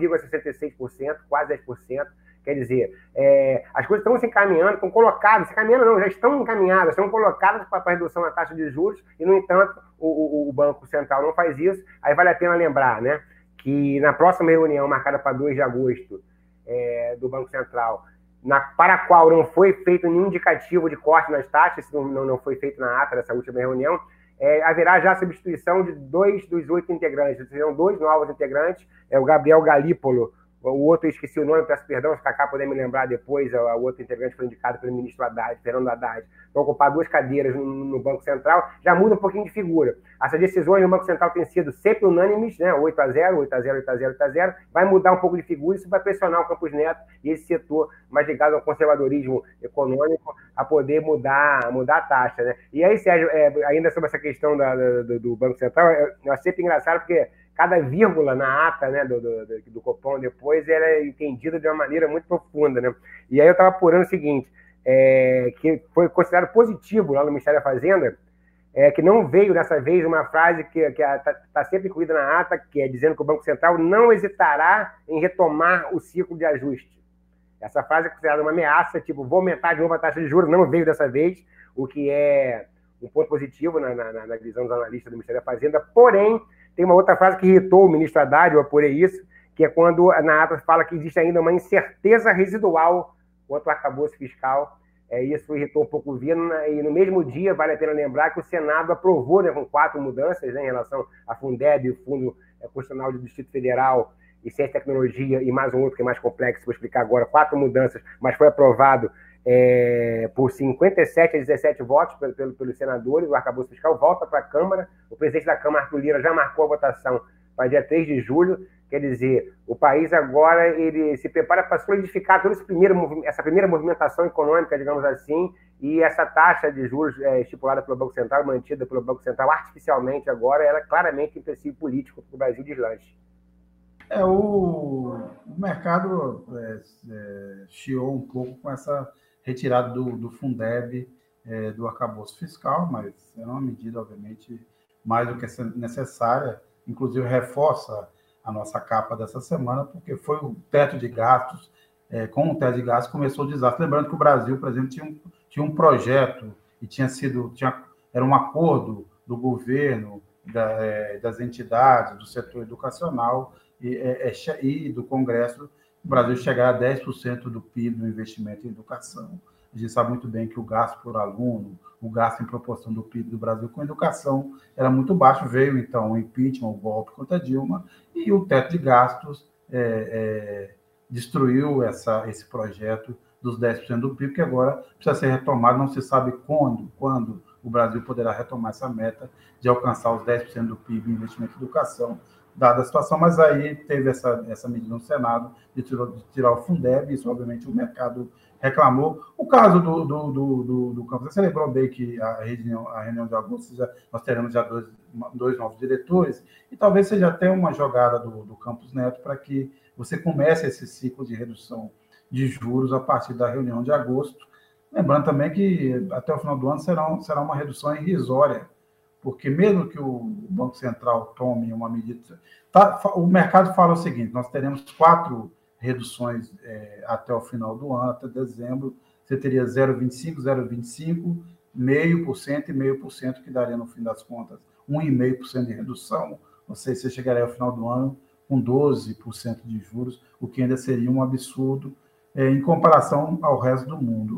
9,66%, quase 10%. Quer dizer, as coisas estão se encaminhando, estão colocadas, já estão encaminhadas, estão colocadas para a redução da taxa de juros, e, no entanto, o Banco Central não faz isso. Aí vale a pena lembrar, né, que na próxima reunião, marcada para 2 de agosto, do Banco Central, para a qual não foi feito nenhum indicativo de corte nas taxas, não foi feito na ata dessa última reunião, haverá já a substituição de 2 dos 8 integrantes. Serão 2 novos integrantes, o Gabriel Galípolo, o outro, eu esqueci o nome, peço perdão, se Cacá puder me lembrar depois, o outro integrante foi indicado pelo ministro Haddad, Fernando Haddad, vão ocupar 2 cadeiras no Banco Central, já muda um pouquinho de figura. Essas decisões no Banco Central têm sido sempre unânimes, né? 8-0, 8-0, 8-0, 8-0, vai mudar um pouco de figura, isso vai pressionar o Campos Neto e esse setor mais ligado ao conservadorismo econômico a poder mudar a taxa, né? E aí, Sérgio, ainda sobre essa questão do Banco Central, é sempre engraçado porque cada vírgula na ata, né, do Copom depois ela é entendida de uma maneira muito profunda, né? E aí eu estava apurando o seguinte, que foi considerado positivo lá no Ministério da Fazenda, que não veio dessa vez uma frase que está sempre incluída na ata, que é dizendo que o Banco Central não hesitará em retomar o ciclo de ajuste. Essa frase é considerada uma ameaça, tipo, vou aumentar de novo a taxa de juros, não veio dessa vez, o que é um ponto positivo na visão dos analistas do Ministério da Fazenda. Porém, tem uma outra frase que irritou o ministro Haddad, eu apurei isso, que é quando na ata fala que existe ainda uma incerteza residual quanto ao arcabouço fiscal. Isso irritou um pouco o governo, e no mesmo dia, vale a pena lembrar que o Senado aprovou, né, com 4 mudanças, né, em relação à Fundeb, o Fundo Constitucional do Distrito Federal, e Ciência e Tecnologia, e mais um outro que é mais complexo, vou explicar agora, 4 mudanças, mas foi aprovado por 57 a 17 votos pelos senadores. O arcabouço fiscal volta para a Câmara. O presidente da Câmara, Arthur Lira, já marcou a votação para dia 3 de julho. Quer dizer, o país agora ele se prepara para solidificar toda essa primeira movimentação econômica, digamos assim, e essa taxa de juros estipulada pelo Banco Central, mantida pelo Banco Central artificialmente agora, ela é claramente um empecilho político para o Brasil deslanche. O mercado chiou um pouco com essa retirada do Fundeb, do arcabouço fiscal, mas é uma medida, obviamente, mais do que necessária, inclusive reforça a nossa capa dessa semana, porque foi o teto de gastos. Com o teto de gastos começou o desastre. Lembrando que o Brasil, por exemplo, tinha um projeto e era um acordo do governo, das entidades, do setor educacional e do Congresso, o Brasil chegar a 10% do PIB do investimento em educação. A gente sabe muito bem que o gasto por aluno, o gasto em proporção do PIB do Brasil com educação era muito baixo. Veio, então, o impeachment, o golpe contra Dilma, e o teto de gastos destruiu esse projeto dos 10% do PIB, que agora precisa ser retomado, não se sabe quando o Brasil poderá retomar essa meta de alcançar os 10% do PIB em investimento em educação, dada a situação, mas aí teve essa medida no Senado de tirar o Fundeb, isso obviamente o mercado reclamou. O caso do campus, você lembrou bem que a reunião de agosto, nós teremos já dois novos diretores, e talvez seja até uma jogada do Campos Neto para que você comece esse ciclo de redução de juros a partir da reunião de agosto. Lembrando também que até o final do ano será uma redução irrisória, porque mesmo que o Banco Central tome uma medida... o mercado fala o seguinte, nós teremos 4 reduções até o final do ano, até dezembro, você teria 0,25%, 0,25%, 0,5% e 0,5%, que daria, no fim das contas, 1,5% de redução, ou seja, você chegaria ao final do ano com 12% de juros, o que ainda seria um absurdo em comparação ao resto do mundo.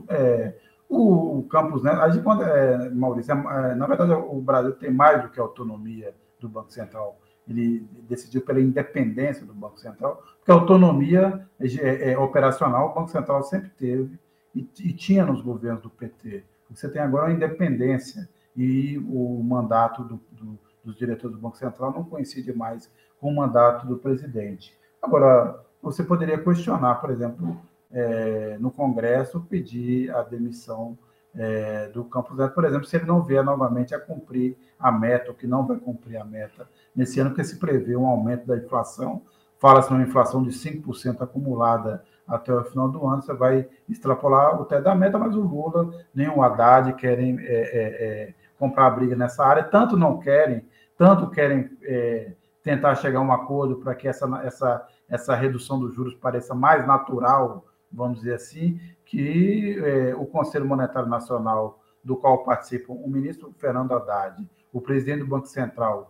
O Campos Neto, Maurício, na verdade, o Brasil tem mais do que a autonomia do Banco Central. Ele decidiu pela independência do Banco Central, porque a autonomia operacional o Banco Central sempre teve e tinha nos governos do PT. Você tem agora a independência e o mandato dos diretores do Banco Central não coincide mais com o mandato do presidente. Agora, você poderia questionar, por exemplo, no Congresso, pedir a demissão do Campos Neto, por exemplo, se ele não vier novamente a cumprir a meta, ou que não vai cumprir a meta nesse ano, porque se prevê um aumento da inflação, fala-se numa inflação de 5% acumulada até o final do ano, você vai extrapolar o teto da meta, mas o Lula nem o Haddad querem comprar a briga nessa área, tanto querem tentar chegar a um acordo para que essa redução dos juros pareça mais natural, vamos dizer assim, que o Conselho Monetário Nacional, do qual participam o ministro Fernando Haddad, o presidente do Banco Central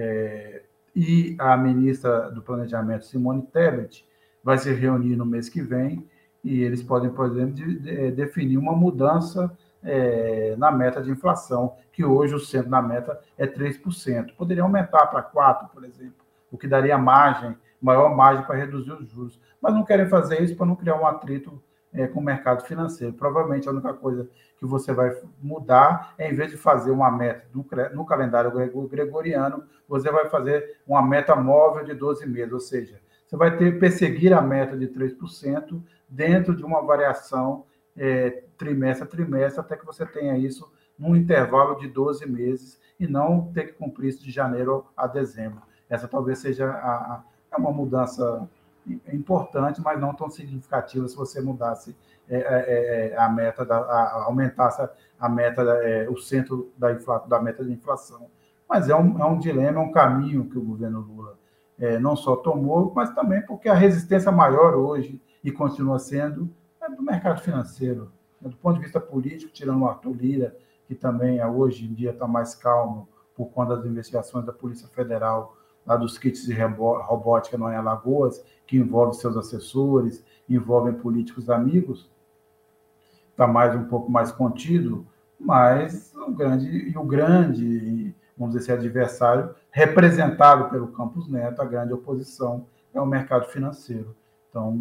e a ministra do Planejamento, Simone Tebet, vai se reunir no mês que vem e eles podem, por exemplo, definir uma mudança na meta de inflação, que hoje o centro da meta é 3%. Poderia aumentar para 4%, por exemplo, o que daria maior margem para reduzir os juros. Mas não querem fazer isso para não criar um atrito com o mercado financeiro. Provavelmente a única coisa que você vai mudar é, em vez de fazer uma meta no calendário gregoriano, você vai fazer uma meta móvel de 12 meses, ou seja, você vai perseguir a meta de 3% dentro de uma variação trimestre a trimestre, até que você tenha isso num intervalo de 12 meses e não ter que cumprir isso de janeiro a dezembro. Essa talvez seja uma mudança importante, mas não tão significativa se você mudasse a meta, aumentasse a meta, o centro da meta de inflação. Mas é um dilema, é um caminho que o governo Lula não só tomou, mas também porque a resistência maior hoje, e continua sendo, é do mercado financeiro. Do ponto de vista político, tirando o Arthur Lira, que também hoje em dia está mais calmo por conta das investigações da Polícia Federal, lá dos kits de robótica no Alagoas, que envolve seus assessores, envolvem políticos amigos, está um pouco mais contido, mas o grande, vamos dizer assim, adversário, representado pelo Campos Neto, a grande oposição, é o mercado financeiro. Então,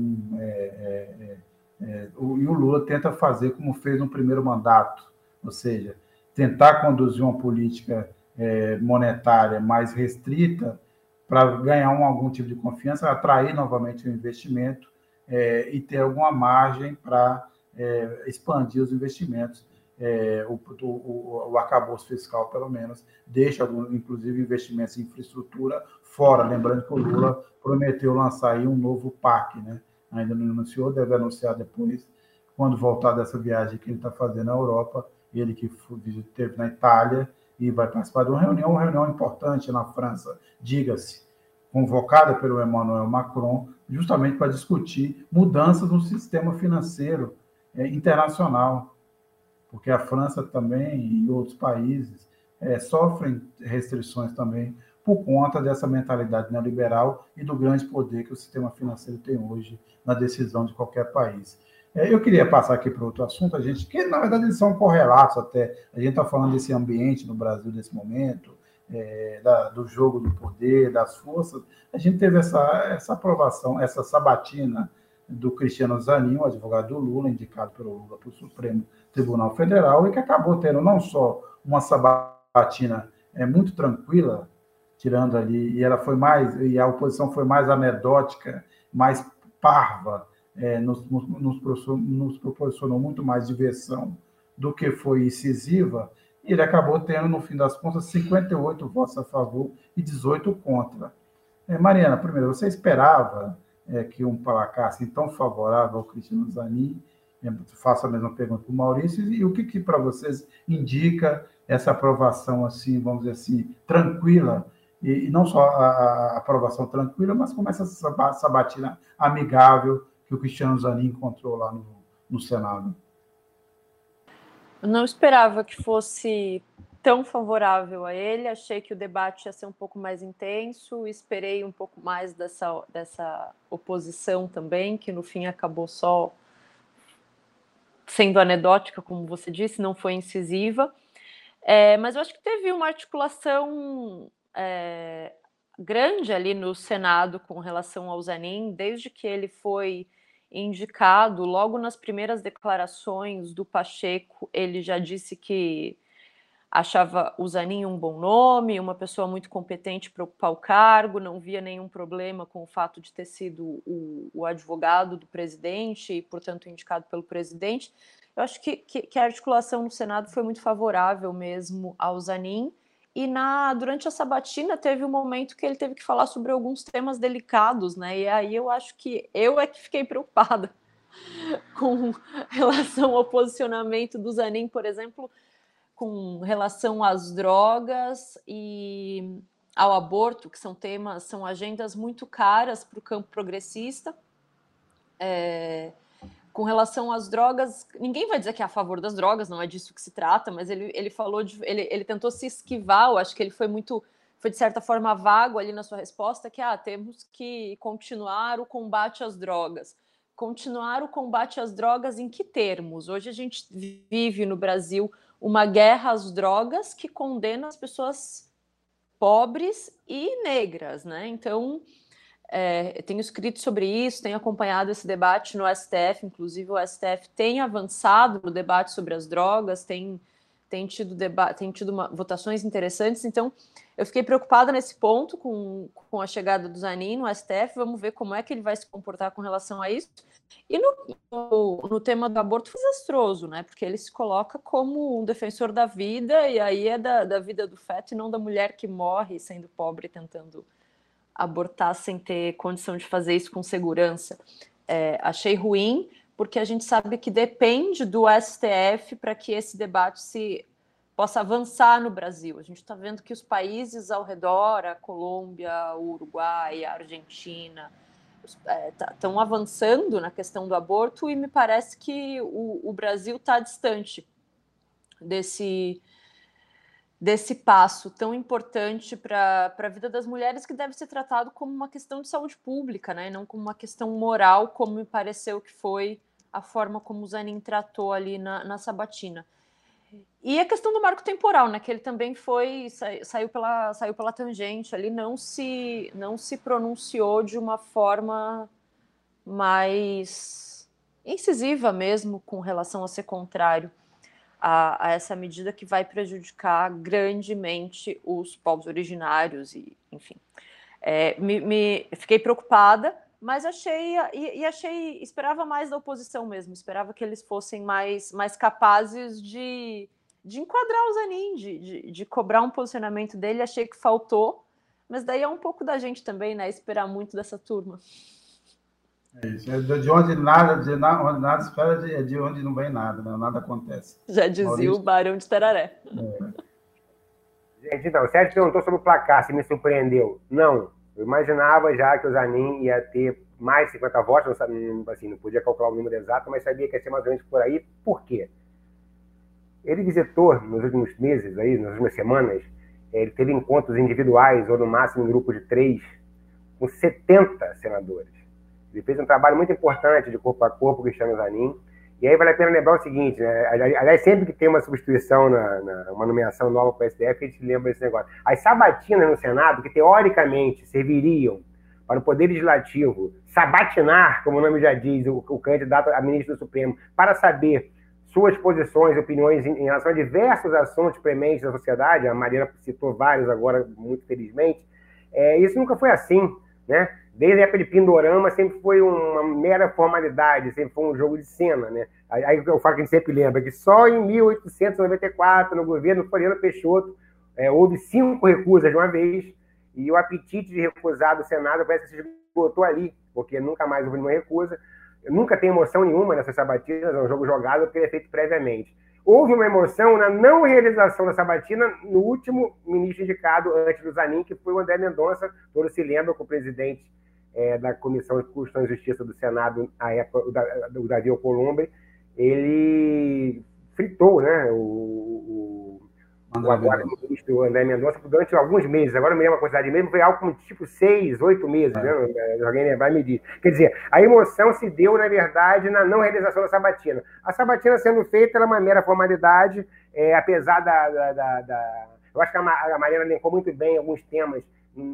e o Lula tenta fazer como fez no primeiro mandato, ou seja, tentar conduzir uma política monetária mais restrita para ganhar algum tipo de confiança, atrair novamente o investimento e ter alguma margem para expandir os investimentos. O arcabouço fiscal, pelo menos, deixa, inclusive, investimentos em infraestrutura fora. Lembrando que o Lula prometeu lançar aí um novo parque, né? Ainda não anunciou, deve anunciar depois, quando voltar dessa viagem que ele está fazendo na Europa, ele que esteve na Itália e vai participar de uma reunião importante na França, diga-se, convocada pelo Emmanuel Macron, justamente para discutir mudanças no sistema financeiro internacional, porque a França também e outros países sofrem restrições também por conta dessa mentalidade neoliberal e do grande poder que o sistema financeiro tem hoje na decisão de qualquer país. Eu queria passar aqui para outro assunto, que na verdade eles são correlatos até, a gente está falando desse ambiente no Brasil nesse momento, do jogo do poder, das forças, a gente teve essa aprovação, essa sabatina do Cristiano Zanin, o advogado do Lula, indicado pelo Lula para o Supremo Tribunal Federal, e que acabou tendo não só uma sabatina muito tranquila, tirando ali, e a oposição foi mais anedótica, mais parva, nos proporcionou muito mais diversão do que foi incisiva, e ele acabou tendo, no fim das contas, 58 votos a favor e 18 contra. Mariana, primeiro, você esperava que um placar assim, tão favorável ao Cristiano Zanin? Faço a mesma pergunta para o Maurício, e o que para vocês indica essa aprovação, assim, vamos dizer assim, tranquila, e não só a aprovação tranquila, mas como essa sabatina amigável que o Cristiano Zanin encontrou lá no Senado? Eu não esperava que fosse tão favorável a ele, achei que o debate ia ser um pouco mais intenso, esperei um pouco mais dessa oposição também, que no fim acabou só sendo anedótica, como você disse, não foi incisiva, mas eu acho que teve uma articulação grande ali no Senado com relação ao Zanin, desde que ele foi indicado, logo nas primeiras declarações do Pacheco, ele já disse que achava o Zanin um bom nome, uma pessoa muito competente para ocupar o cargo, não via nenhum problema com o fato de ter sido o advogado do presidente e, portanto, indicado pelo presidente. Eu acho que a articulação no Senado foi muito favorável mesmo ao Zanin, e durante a sabatina teve um momento que ele teve que falar sobre alguns temas delicados, né? E aí eu acho que fiquei preocupada com relação ao posicionamento do Zanin, por exemplo, com relação às drogas e ao aborto, que são agendas muito caras para o campo progressista. Com relação às drogas, ninguém vai dizer que é a favor das drogas, não é disso que se trata, mas ele falou ele tentou se esquivar, eu acho que ele foi de certa forma vago ali na sua resposta, que temos que continuar o combate às drogas. Continuar o combate às drogas em que termos? Hoje a gente vive no Brasil uma guerra às drogas que condena as pessoas pobres e negras, né? Então, tenho escrito sobre isso, tenho acompanhado esse debate no STF, inclusive o STF tem avançado no debate sobre as drogas, tem tido votações interessantes, então eu fiquei preocupada nesse ponto com a chegada do Zanin no STF, vamos ver como é que ele vai se comportar com relação a isso. E no tema do aborto foi desastroso, né? Porque ele se coloca como um defensor da vida, e aí é da vida do feto e não da mulher que morre sendo pobre tentando abortar sem ter condição de fazer isso com segurança. Achei ruim, porque a gente sabe que depende do STF para que esse debate possa avançar no Brasil. A gente está vendo que os países ao redor, a Colômbia, o Uruguai, a Argentina, estão avançando na questão do aborto, e me parece que o Brasil está distante desse passo tão importante para a vida das mulheres, que deve ser tratado como uma questão de saúde pública, né? E não como uma questão moral, como me pareceu que foi a forma como o Zanin tratou ali na sabatina. E a questão do marco temporal, né? Que ele também saiu pela tangente ali, não se pronunciou de uma forma mais incisiva mesmo com relação a ser contrário a essa medida que vai prejudicar grandemente os povos originários, e enfim. Fiquei preocupada, mas esperava mais da oposição mesmo, esperava que eles fossem mais capazes de enquadrar o Zanin, de cobrar um posicionamento dele. Achei que faltou, mas daí é um pouco da gente também, né, esperar muito dessa turma. Isso, de onde nada espera, de onde não vem nada, né? Nada acontece. Já dizia Maurício. O Barão de Tararé. Gente, então, o Sérgio perguntou sobre o placar, se me surpreendeu. Não, eu imaginava já que o Zanin ia ter mais de 50 votos, não podia calcular o número exato, mas sabia que ia ser mais ou menos por aí. Por quê? Ele visitou, nos últimos meses, nas últimas semanas, ele teve encontros individuais, ou no máximo em grupo de 3, com 70 senadores. Ele fez um trabalho muito importante de corpo a corpo, Cristiano Zanin. E aí vale a pena lembrar o seguinte, né? Aliás, sempre que tem uma substituição, uma nomeação nova para o STF, a gente lembra desse negócio. As sabatinas no Senado, que teoricamente serviriam para o Poder Legislativo sabatinar, como o nome já diz, o candidato a ministro do Supremo, para saber suas posições, opiniões em relação a diversos assuntos prementes da sociedade, a Mariana citou vários agora, muito felizmente, isso nunca foi assim, né? Desde a época de Pindorama sempre foi uma mera formalidade, sempre foi um jogo de cena, né? Aí eu falo que a gente sempre lembra que só em 1894, no governo Floriano Peixoto, houve 5 recusas de uma vez, e o apetite de recusar do Senado parece que se esgotou ali, porque nunca mais houve nenhuma recusa. Nunca tem emoção nenhuma nessas sabatinas, é um jogo jogado porque ele é feito previamente. Houve uma emoção na não realização da sabatina no último ministro indicado antes do Zanin, que foi o André Mendonça. Todos se lembram que o presidente da Comissão de Constituição e Justiça do Senado, à época, o Davi Alcolumbre, ele fritou, né, o agora ministro André Mendonça durante alguns meses. Agora não me lembro a quantidade de meses, foi algo como tipo 6, 8 meses, né? Alguém vai medir. Quer dizer, a emoção se deu, na verdade, na não realização da sabatina. A sabatina sendo feita era uma mera formalidade, apesar eu acho que a Mariana elencou muito bem alguns temas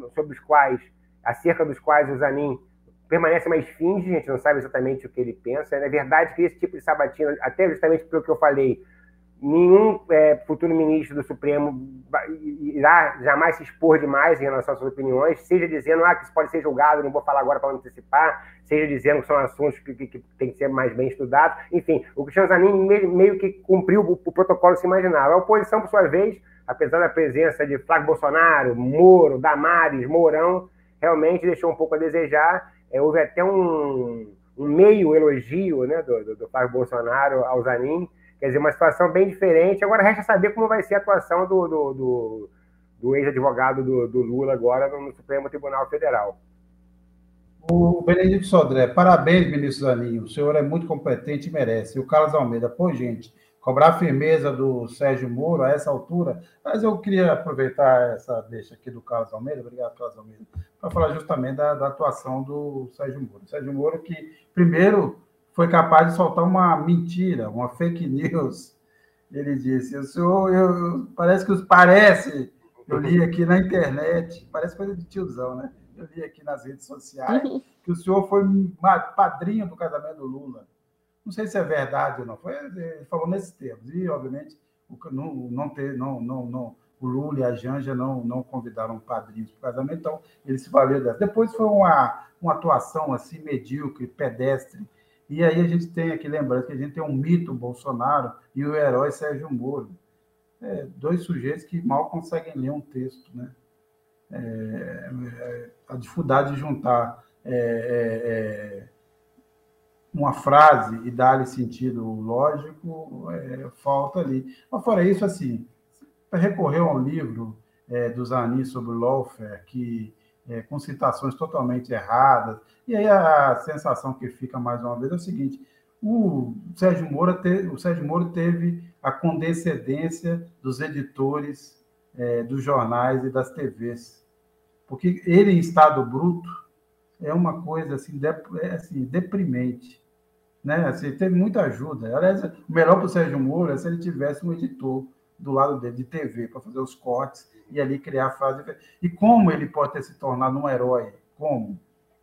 acerca dos quais o Zanin permanece mais finge, a gente não sabe exatamente o que ele pensa. É verdade que esse tipo de sabatina, até justamente pelo que eu falei, nenhum futuro ministro do Supremo irá jamais se expor demais em relação às suas opiniões, seja dizendo que isso pode ser julgado, não vou falar agora para não antecipar, seja dizendo que são assuntos que tem que ser mais bem estudados. Enfim, o Cristiano Zanin meio que cumpriu o protocolo se imaginava. A oposição, por sua vez, apesar da presença de Flávio Bolsonaro, Moro, Damares, Mourão, realmente deixou um pouco a desejar. Houve até um meio elogio, né, do Flávio Bolsonaro ao Zanin. Quer dizer, uma situação bem diferente. Agora resta saber como vai ser a atuação do ex-advogado do Lula agora no Supremo Tribunal Federal. O Benedito Sodré, parabéns, ministro Zanin. O senhor é muito competente e merece. E o Carlos Almeida, gente, cobrar a firmeza do Sérgio Moro a essa altura. Mas eu queria aproveitar essa deixa aqui do Carlos Almeida, obrigado, Carlos Almeida, para falar justamente da atuação do Sérgio Moro. O Sérgio Moro que, primeiro, foi capaz de soltar uma mentira, uma fake news. Ele disse, parece, eu li aqui na internet, parece coisa de tiozão, né? Eu li aqui nas redes sociais, que o senhor foi padrinho do casamento do Lula. Não sei se é verdade ou não, ele falou nesses termos. E, obviamente, o Lula e a Janja não convidaram padrinhos para o casamento, então ele se valeu dessa. Depois foi uma atuação assim medíocre, pedestre. E aí a gente tem aqui, lembrando que a gente tem um mito Bolsonaro e o herói Sérgio Moro. 2 sujeitos que mal conseguem ler um texto, né? A dificuldade de juntar uma frase e dar-lhe sentido lógico falta ali. Mas fora isso, assim, recorrer a um livro do Zanin sobre o lawfare, com citações totalmente erradas, e aí a sensação que fica mais uma vez é o seguinte: o Sérgio Moro teve a condescendência dos editores dos jornais e das TVs, porque ele em estado bruto é uma coisa assim, deprimente, né? Assim, teve muita ajuda. Aliás, o melhor para o Sérgio Moro é se ele tivesse um editor do lado dele de TV para fazer os cortes e ali criar a frase. E como ele pode ter se tornado um herói? Como?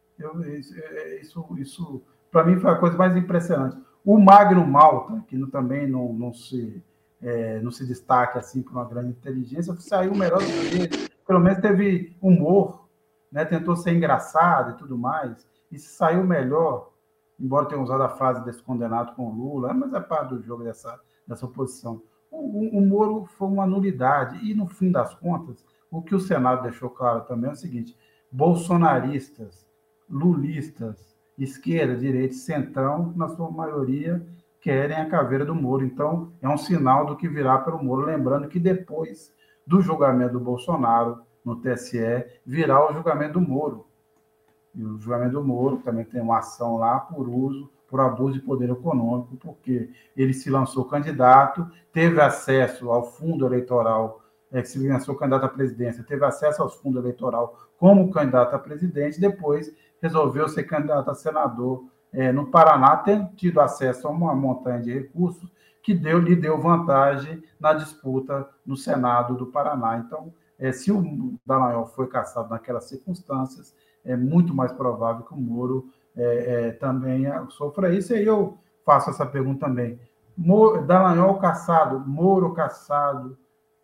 Isso para mim foi a coisa mais impressionante. O Magno Malta, que também não se destaca assim por uma grande inteligência, saiu o melhor dele. Pelo menos teve humor, né? Tentou ser engraçado e tudo mais, e saiu melhor, embora tenha usado a frase desse condenado com o Lula, mas é parte do jogo dessa oposição. O Moro foi uma nulidade, e no fim das contas, o que o Senado deixou claro também é o seguinte: bolsonaristas, lulistas, esquerda, direita e centrão, na sua maioria, querem a caveira do Moro. Então, é um sinal do que virá pelo Moro. Lembrando que depois do julgamento do Bolsonaro no TSE, virá o julgamento do Moro. E o julgamento do Moro também tem uma ação lá por abuso de poder econômico, porque ele se lançou candidato, teve acesso ao fundo eleitoral, se lançou candidato à presidência, teve acesso ao fundo eleitoral como candidato a presidente, depois resolveu ser candidato a senador no Paraná, tendo tido acesso a uma montanha de recursos que lhe deu vantagem na disputa no Senado do Paraná. Então, se o Dallagnol foi cassado naquelas circunstâncias, é muito mais provável que o Moro também sofra isso. E aí eu faço essa pergunta também. Dallagnol cassado, Moro cassado,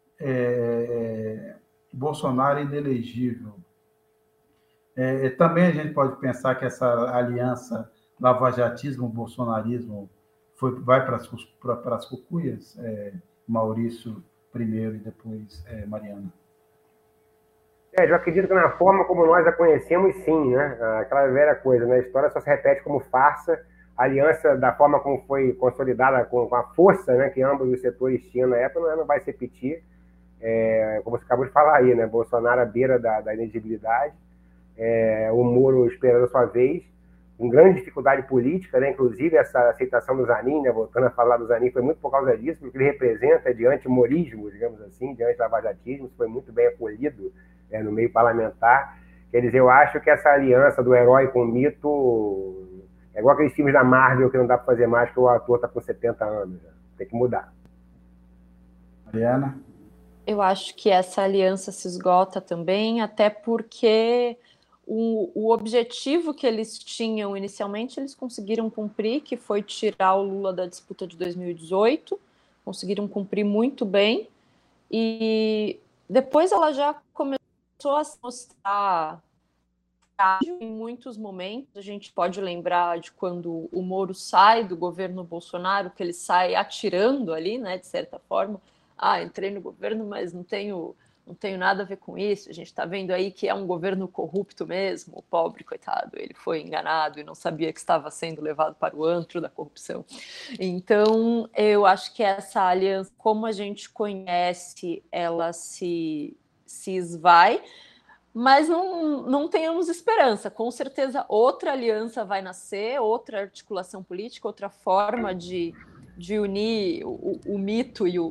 Bolsonaro inelegível. Também a gente pode pensar que essa aliança lavajatismo-bolsonarismo vai para as cucuias, Maurício primeiro e depois Mariana. Eu acredito que na forma como nós a conhecemos, sim, né? Aquela velha coisa, né? A história só se repete como farsa. A aliança, da forma como foi consolidada, com a força, né, que ambos os setores tinham na época, não vai se repetir. Como você acabou de falar aí, né? Bolsonaro à beira da inelegibilidade, o Moro esperando a sua vez, com grande dificuldade política, né? Inclusive essa aceitação do Zanin, né? Voltando a falar do Zanin, foi muito por causa disso, porque ele representa de anti-morismo, digamos assim, de anti-lavajatismo, isso foi muito bem acolhido no meio parlamentar. Quer dizer, eu acho que essa aliança do herói com o mito é igual aqueles filmes da Marvel que não dá para fazer mais, que o ator está com 70 anos. Né? Tem que mudar. Mariana? Eu acho que essa aliança se esgota também, até porque o objetivo que eles tinham inicialmente, eles conseguiram cumprir, que foi tirar o Lula da disputa de 2018, conseguiram cumprir muito bem, e depois ela já começou a se mostrar em muitos momentos. A gente pode lembrar de quando o Moro sai do governo Bolsonaro, que ele sai atirando ali, né, de certa forma. Entrei no governo, mas não tenho nada a ver com isso. A gente está vendo aí que é um governo corrupto mesmo. O pobre, coitado, ele foi enganado e não sabia que estava sendo levado para o antro da corrupção. Então, eu acho que essa aliança, como a gente conhece, ela se esvai, mas não tenhamos esperança. Com certeza outra aliança vai nascer, outra articulação política, outra forma de unir o mito e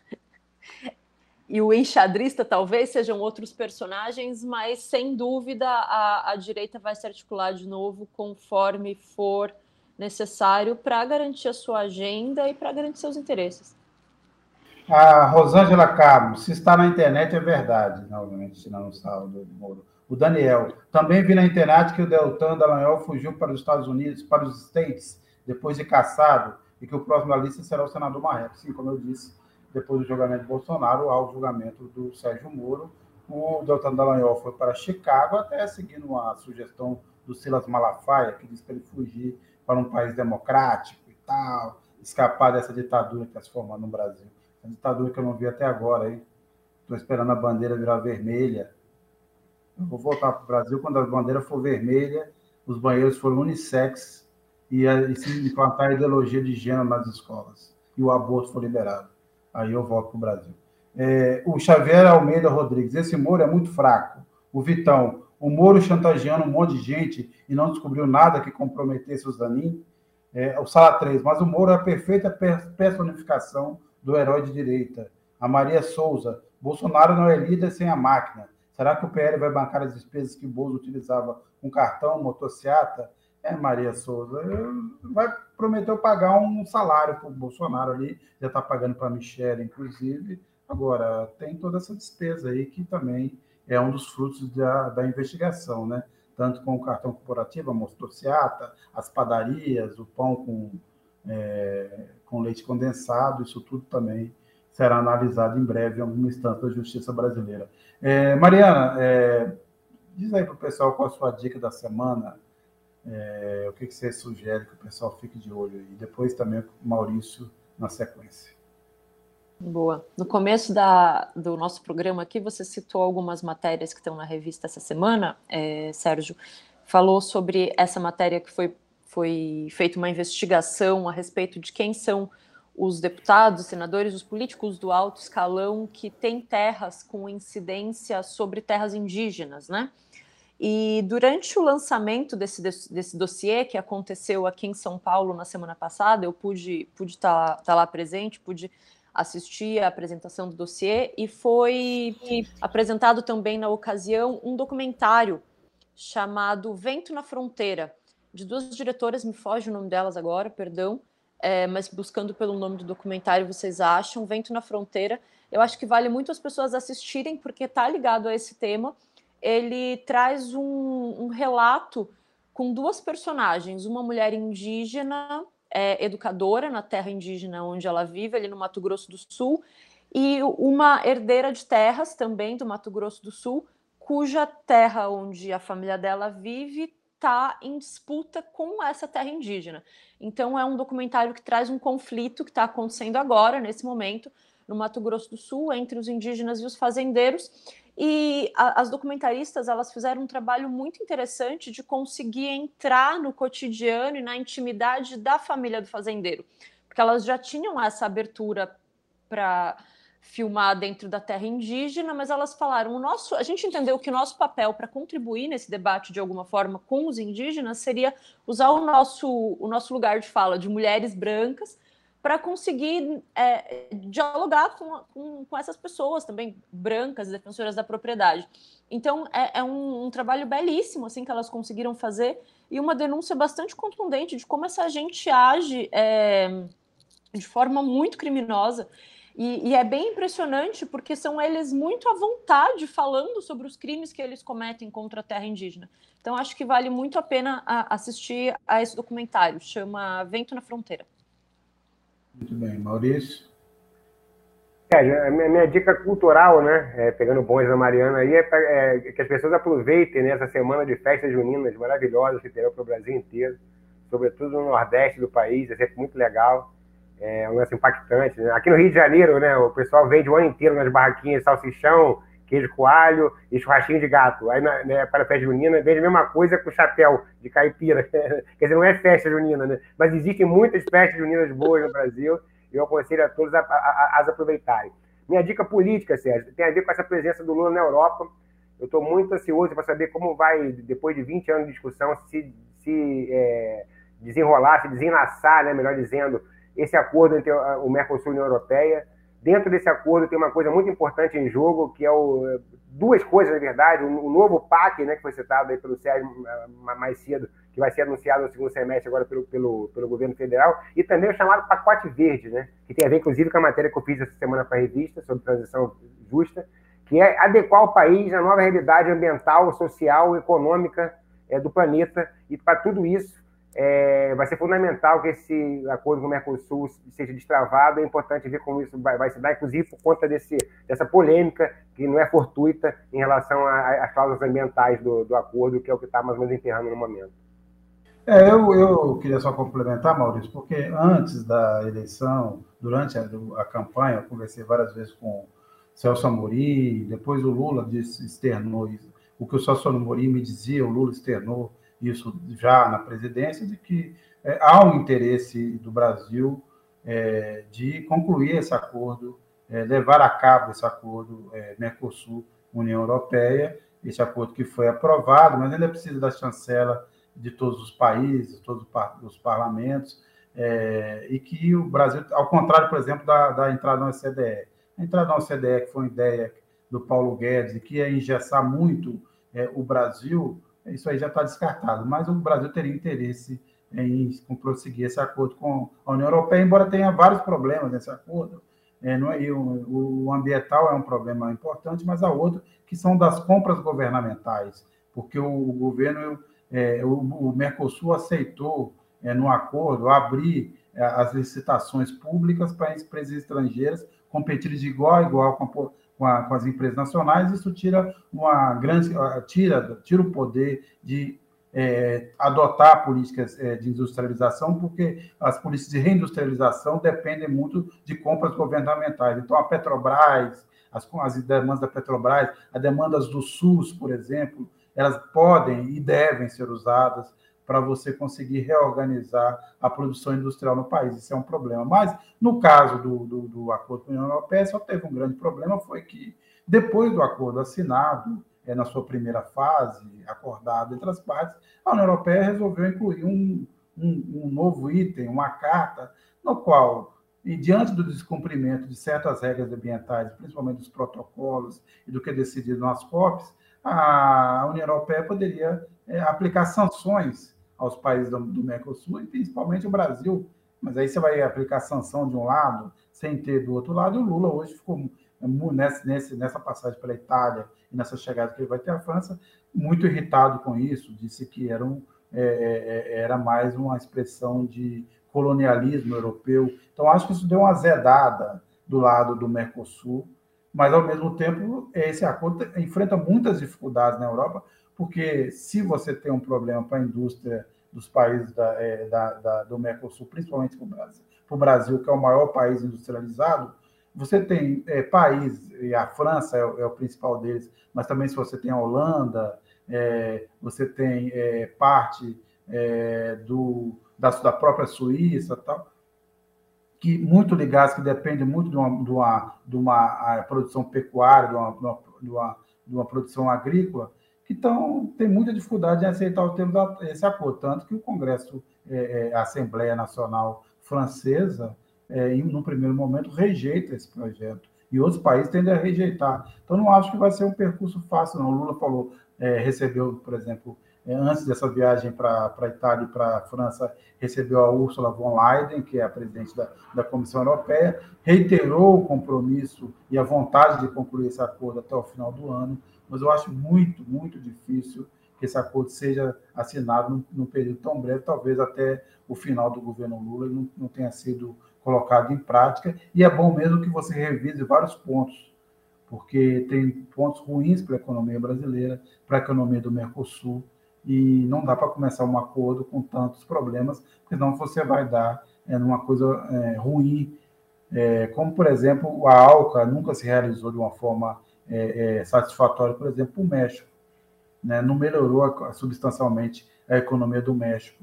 o enxadrista, talvez sejam outros personagens, mas sem dúvida a direita vai se articular de novo conforme for necessário para garantir a sua agenda e para garantir seus interesses. A Rosângela Carlos, se está na internet é verdade, obviamente, se não está o Moro. O Daniel, também vi na internet que o Deltan Dallagnol fugiu para os Estados Unidos, para os States, depois de cassado, e que o próximo da lista será o senador Marreco. Sim, como eu disse, depois do julgamento de Bolsonaro, ao julgamento do Sérgio Moro, o Deltan Dallagnol foi para Chicago, até seguindo uma sugestão do Silas Malafaia, que disse para ele fugir para um país democrático e tal, escapar dessa ditadura que está se formando no Brasil. A ditadura que eu não vi até agora, hein? Estou esperando a bandeira virar vermelha. Eu vou voltar para o Brasil quando a bandeira for vermelha, os banheiros forem unissex e se implantar a ideologia de gênero nas escolas e o aborto for liberado. Aí eu volto para o Brasil. O Xavier Almeida Rodrigues, esse Moro é muito fraco. O Vitão, o Moro chantageando um monte de gente e não descobriu nada que comprometesse o Zanin. O Sala 3, mas o Moro é a perfeita personificação do herói de direita. A Maria Souza, Bolsonaro não é líder sem a máquina. Será que o PL vai bancar as despesas que o Bozo utilizava com cartão, motociata? Maria Souza, vai prometer pagar um salário para o Bolsonaro ali, já está pagando para a Michelle, inclusive. Agora, tem toda essa despesa aí que também é um dos frutos da investigação, né? Tanto com o cartão corporativo, a motociata, as padarias, o pão com leite condensado, isso tudo também será analisado em breve em alguma instância da justiça brasileira. Mariana, diz aí para o pessoal qual a sua dica da semana, o que você sugere que o pessoal fique de olho aí, depois também o Maurício na sequência. Boa. No começo do nosso programa aqui, você citou algumas matérias que estão na revista essa semana, Sérgio, falou sobre essa matéria que foi feita uma investigação a respeito de quem são os deputados, os senadores, os políticos do alto escalão que têm terras com incidência sobre terras indígenas, né? E durante o lançamento desse dossiê, que aconteceu aqui em São Paulo na semana passada, eu pude estar lá presente, pude assistir à apresentação do dossiê, e foi apresentado também na ocasião um documentário chamado Vento na Fronteira, de duas diretoras, me foge o nome delas agora, perdão, mas buscando pelo nome do documentário vocês acham, Vento na Fronteira. Eu acho que vale muito as pessoas assistirem, porque está ligado a esse tema. ele traz um relato com duas personagens, uma mulher indígena, educadora na terra indígena onde ela vive, ali no Mato Grosso do Sul, e uma herdeira de terras, também do Mato Grosso do Sul, cuja terra onde a família dela vive está em disputa com essa terra indígena. Então é um documentário que traz um conflito que está acontecendo agora, nesse momento, no Mato Grosso do Sul, entre os indígenas e os fazendeiros. E as documentaristas, elas fizeram um trabalho muito interessante de conseguir entrar no cotidiano e na intimidade da família do fazendeiro, porque elas já tinham essa abertura para filmar dentro da terra indígena, mas elas falaram, a gente entendeu que o nosso papel para contribuir nesse debate de alguma forma com os indígenas seria usar o nosso lugar de fala de mulheres brancas para conseguir dialogar com essas pessoas também brancas, defensoras da propriedade. Então, é um trabalho belíssimo assim, que elas conseguiram fazer, e uma denúncia bastante contundente de como essa gente age de forma muito criminosa. E é bem impressionante, porque são eles muito à vontade falando sobre os crimes que eles cometem contra a terra indígena. Então, acho que vale muito a pena assistir a esse documentário. Chama Vento na Fronteira. Muito bem. Maurício? A minha dica cultural, né, pegando o bonde da Mariana aí, é que as pessoas aproveitem, né, essa semana de festas juninas maravilhosas que terão para o Brasil inteiro, sobretudo no Nordeste do país, é sempre muito legal. É um lance impactante, né? Aqui no Rio de Janeiro, né, o pessoal vende o ano inteiro nas barraquinhas salsichão, queijo coalho e churrasquinho de gato. Aí, para a festa junina, vende a mesma coisa com chapéu de caipira. Quer dizer, não é festa junina, né? Mas existem muitas festas juninas boas no Brasil e eu aconselho a todos a as aproveitarem. Minha dica política, Sérgio, tem a ver com essa presença do Lula na Europa. Eu estou muito ansioso para saber como vai, depois de 20 anos de discussão, se desenrolar, se desenlaçar, né, melhor dizendo, esse acordo entre o Mercosul e a União Europeia. Dentro desse acordo tem uma coisa muito importante em jogo, que é duas coisas, na verdade, o novo PAC, né, que foi citado aí pelo Sérgio mais cedo, que vai ser anunciado no segundo semestre agora pelo governo federal, e também o chamado pacote verde, né, que tem a ver, inclusive, com a matéria que eu fiz essa semana para a revista, sobre transição justa, que é adequar o país à nova realidade ambiental, social, econômica do planeta, e para tudo isso, vai ser fundamental que esse acordo com o Mercosul seja destravado. É importante ver como isso vai se dar, inclusive por conta dessa polêmica, que não é fortuita, em relação às cláusulas ambientais do acordo, que é o que está mais ou menos enterrando no momento. Eu queria só complementar, Maurício, porque antes da eleição, durante a campanha, eu conversei várias vezes com o Celso Amorim, depois o Lula externou isso. O que o Celso Amorim me dizia, o Lula externou isso já na presidência, de que há um interesse do Brasil de concluir esse acordo, levar a cabo esse acordo Mercosul-União Europeia, esse acordo que foi aprovado, mas ainda precisa da chancela de todos os países, todos os parlamentos, e que o Brasil, ao contrário, por exemplo, da entrada na OCDE. A entrada na OCDE, que foi uma ideia do Paulo Guedes, e que ia engessar muito o Brasil, isso aí já está descartado, mas o Brasil teria interesse em prosseguir esse acordo com a União Europeia, embora tenha vários problemas nesse acordo. O ambiental é um problema importante, mas há outro que são das compras governamentais, porque o governo, o Mercosul aceitou, no acordo, abrir as licitações públicas para empresas estrangeiras competirem de igual a igual com as empresas nacionais. Isso tira o poder de adotar políticas de industrialização, porque as políticas de reindustrialização dependem muito de compras governamentais. Então, a Petrobras, as demandas da Petrobras, as demandas do SUS, por exemplo, elas podem e devem ser usadas para você conseguir reorganizar a produção industrial no país. Isso é um problema. Mas, no caso do acordo com a União Europeia, só teve um grande problema, foi que, depois do acordo assinado, na sua primeira fase, acordado entre as partes, a União Europeia resolveu incluir um novo item, uma carta, no qual, e diante do descumprimento de certas regras ambientais, principalmente dos protocolos e do que é decidido nas COPs, a União Europeia poderia aplicar sanções aos países do Mercosul, e principalmente o Brasil. Mas aí você vai aplicar sanção de um lado, sem ter do outro lado, e o Lula hoje ficou nessa passagem pela Itália e nessa chegada que ele vai ter à França, muito irritado com isso, disse que era mais uma expressão de colonialismo europeu. Então, acho que isso deu uma azedada do lado do Mercosul, mas, ao mesmo tempo, esse acordo enfrenta muitas dificuldades na Europa, porque se você tem um problema para a indústria dos países do Mercosul, principalmente para o Brasil, que é o maior país industrializado, você tem países, e a França é o principal deles, mas também se você tem a Holanda, você tem parte da própria Suíça, tal, que muito ligados, que dependem muito de uma produção pecuária, de uma produção agrícola, que tem muita dificuldade em aceitar o termo desse acordo, tanto que o Congresso, a Assembleia Nacional Francesa, num primeiro momento, rejeita esse projeto, e outros países tendem a rejeitar. Então, não acho que vai ser um percurso fácil, não. O Lula falou, recebeu, por exemplo, antes dessa viagem para a Itália e para a França, recebeu a Ursula von Leyen, que é a presidente da Comissão Europeia, reiterou o compromisso e a vontade de concluir esse acordo até o final do ano, mas eu acho muito, muito difícil que esse acordo seja assinado num período tão breve, talvez até o final do governo Lula, e não tenha sido colocado em prática, e é bom mesmo que você revise vários pontos, porque tem pontos ruins para a economia brasileira, para a economia do Mercosul, e não dá para começar um acordo com tantos problemas, porque senão você vai dar numa coisa ruim, como, por exemplo, a ALCA nunca se realizou de uma forma satisfatória, por exemplo, o México, né? Não melhorou substancialmente a economia do México,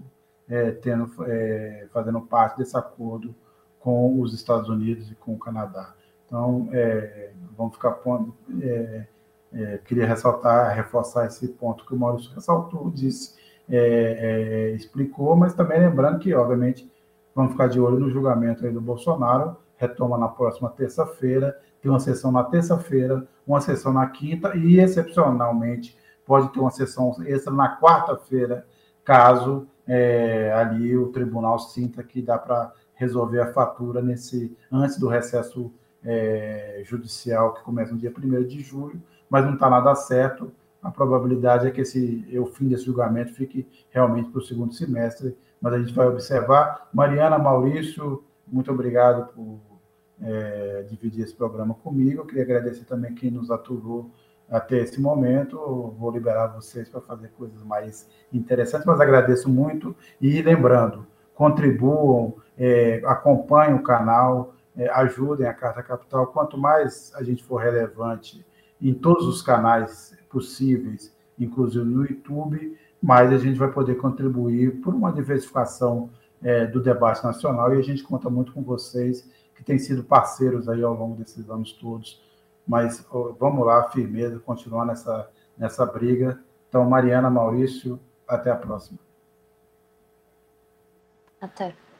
fazendo parte desse acordo com os Estados Unidos e com o Canadá. Então, vamos ficar pondo... queria reforçar esse ponto que o Maurício ressaltou, disse, explicou, mas também lembrando que, obviamente, vamos ficar de olho no julgamento aí do Bolsonaro, retoma na próxima terça-feira, tem uma sessão na terça-feira, uma sessão na quinta e, excepcionalmente, pode ter uma sessão extra na quarta-feira, caso ali o tribunal sinta que dá para resolver a fatura antes do recesso judicial, que começa no dia 1º de julho, mas não está nada certo. A probabilidade é que o fim desse julgamento fique realmente para o segundo semestre, mas a gente vai observar. Mariana, Maurício, muito obrigado por dividir esse programa comigo. Eu queria agradecer também quem nos aturou até esse momento. Eu vou liberar vocês para fazer coisas mais interessantes, mas agradeço muito. E lembrando, contribuam, acompanhem o canal, ajudem a Carta Capital. Quanto mais a gente for relevante em todos os canais possíveis, inclusive no YouTube, mais a gente vai poder contribuir por uma diversificação do debate nacional, e a gente conta muito com vocês, que têm sido parceiros aí ao longo desses anos todos. Mas vamos lá, firmeza, continuar nessa briga. Então, Mariana, Maurício, até a próxima. Até.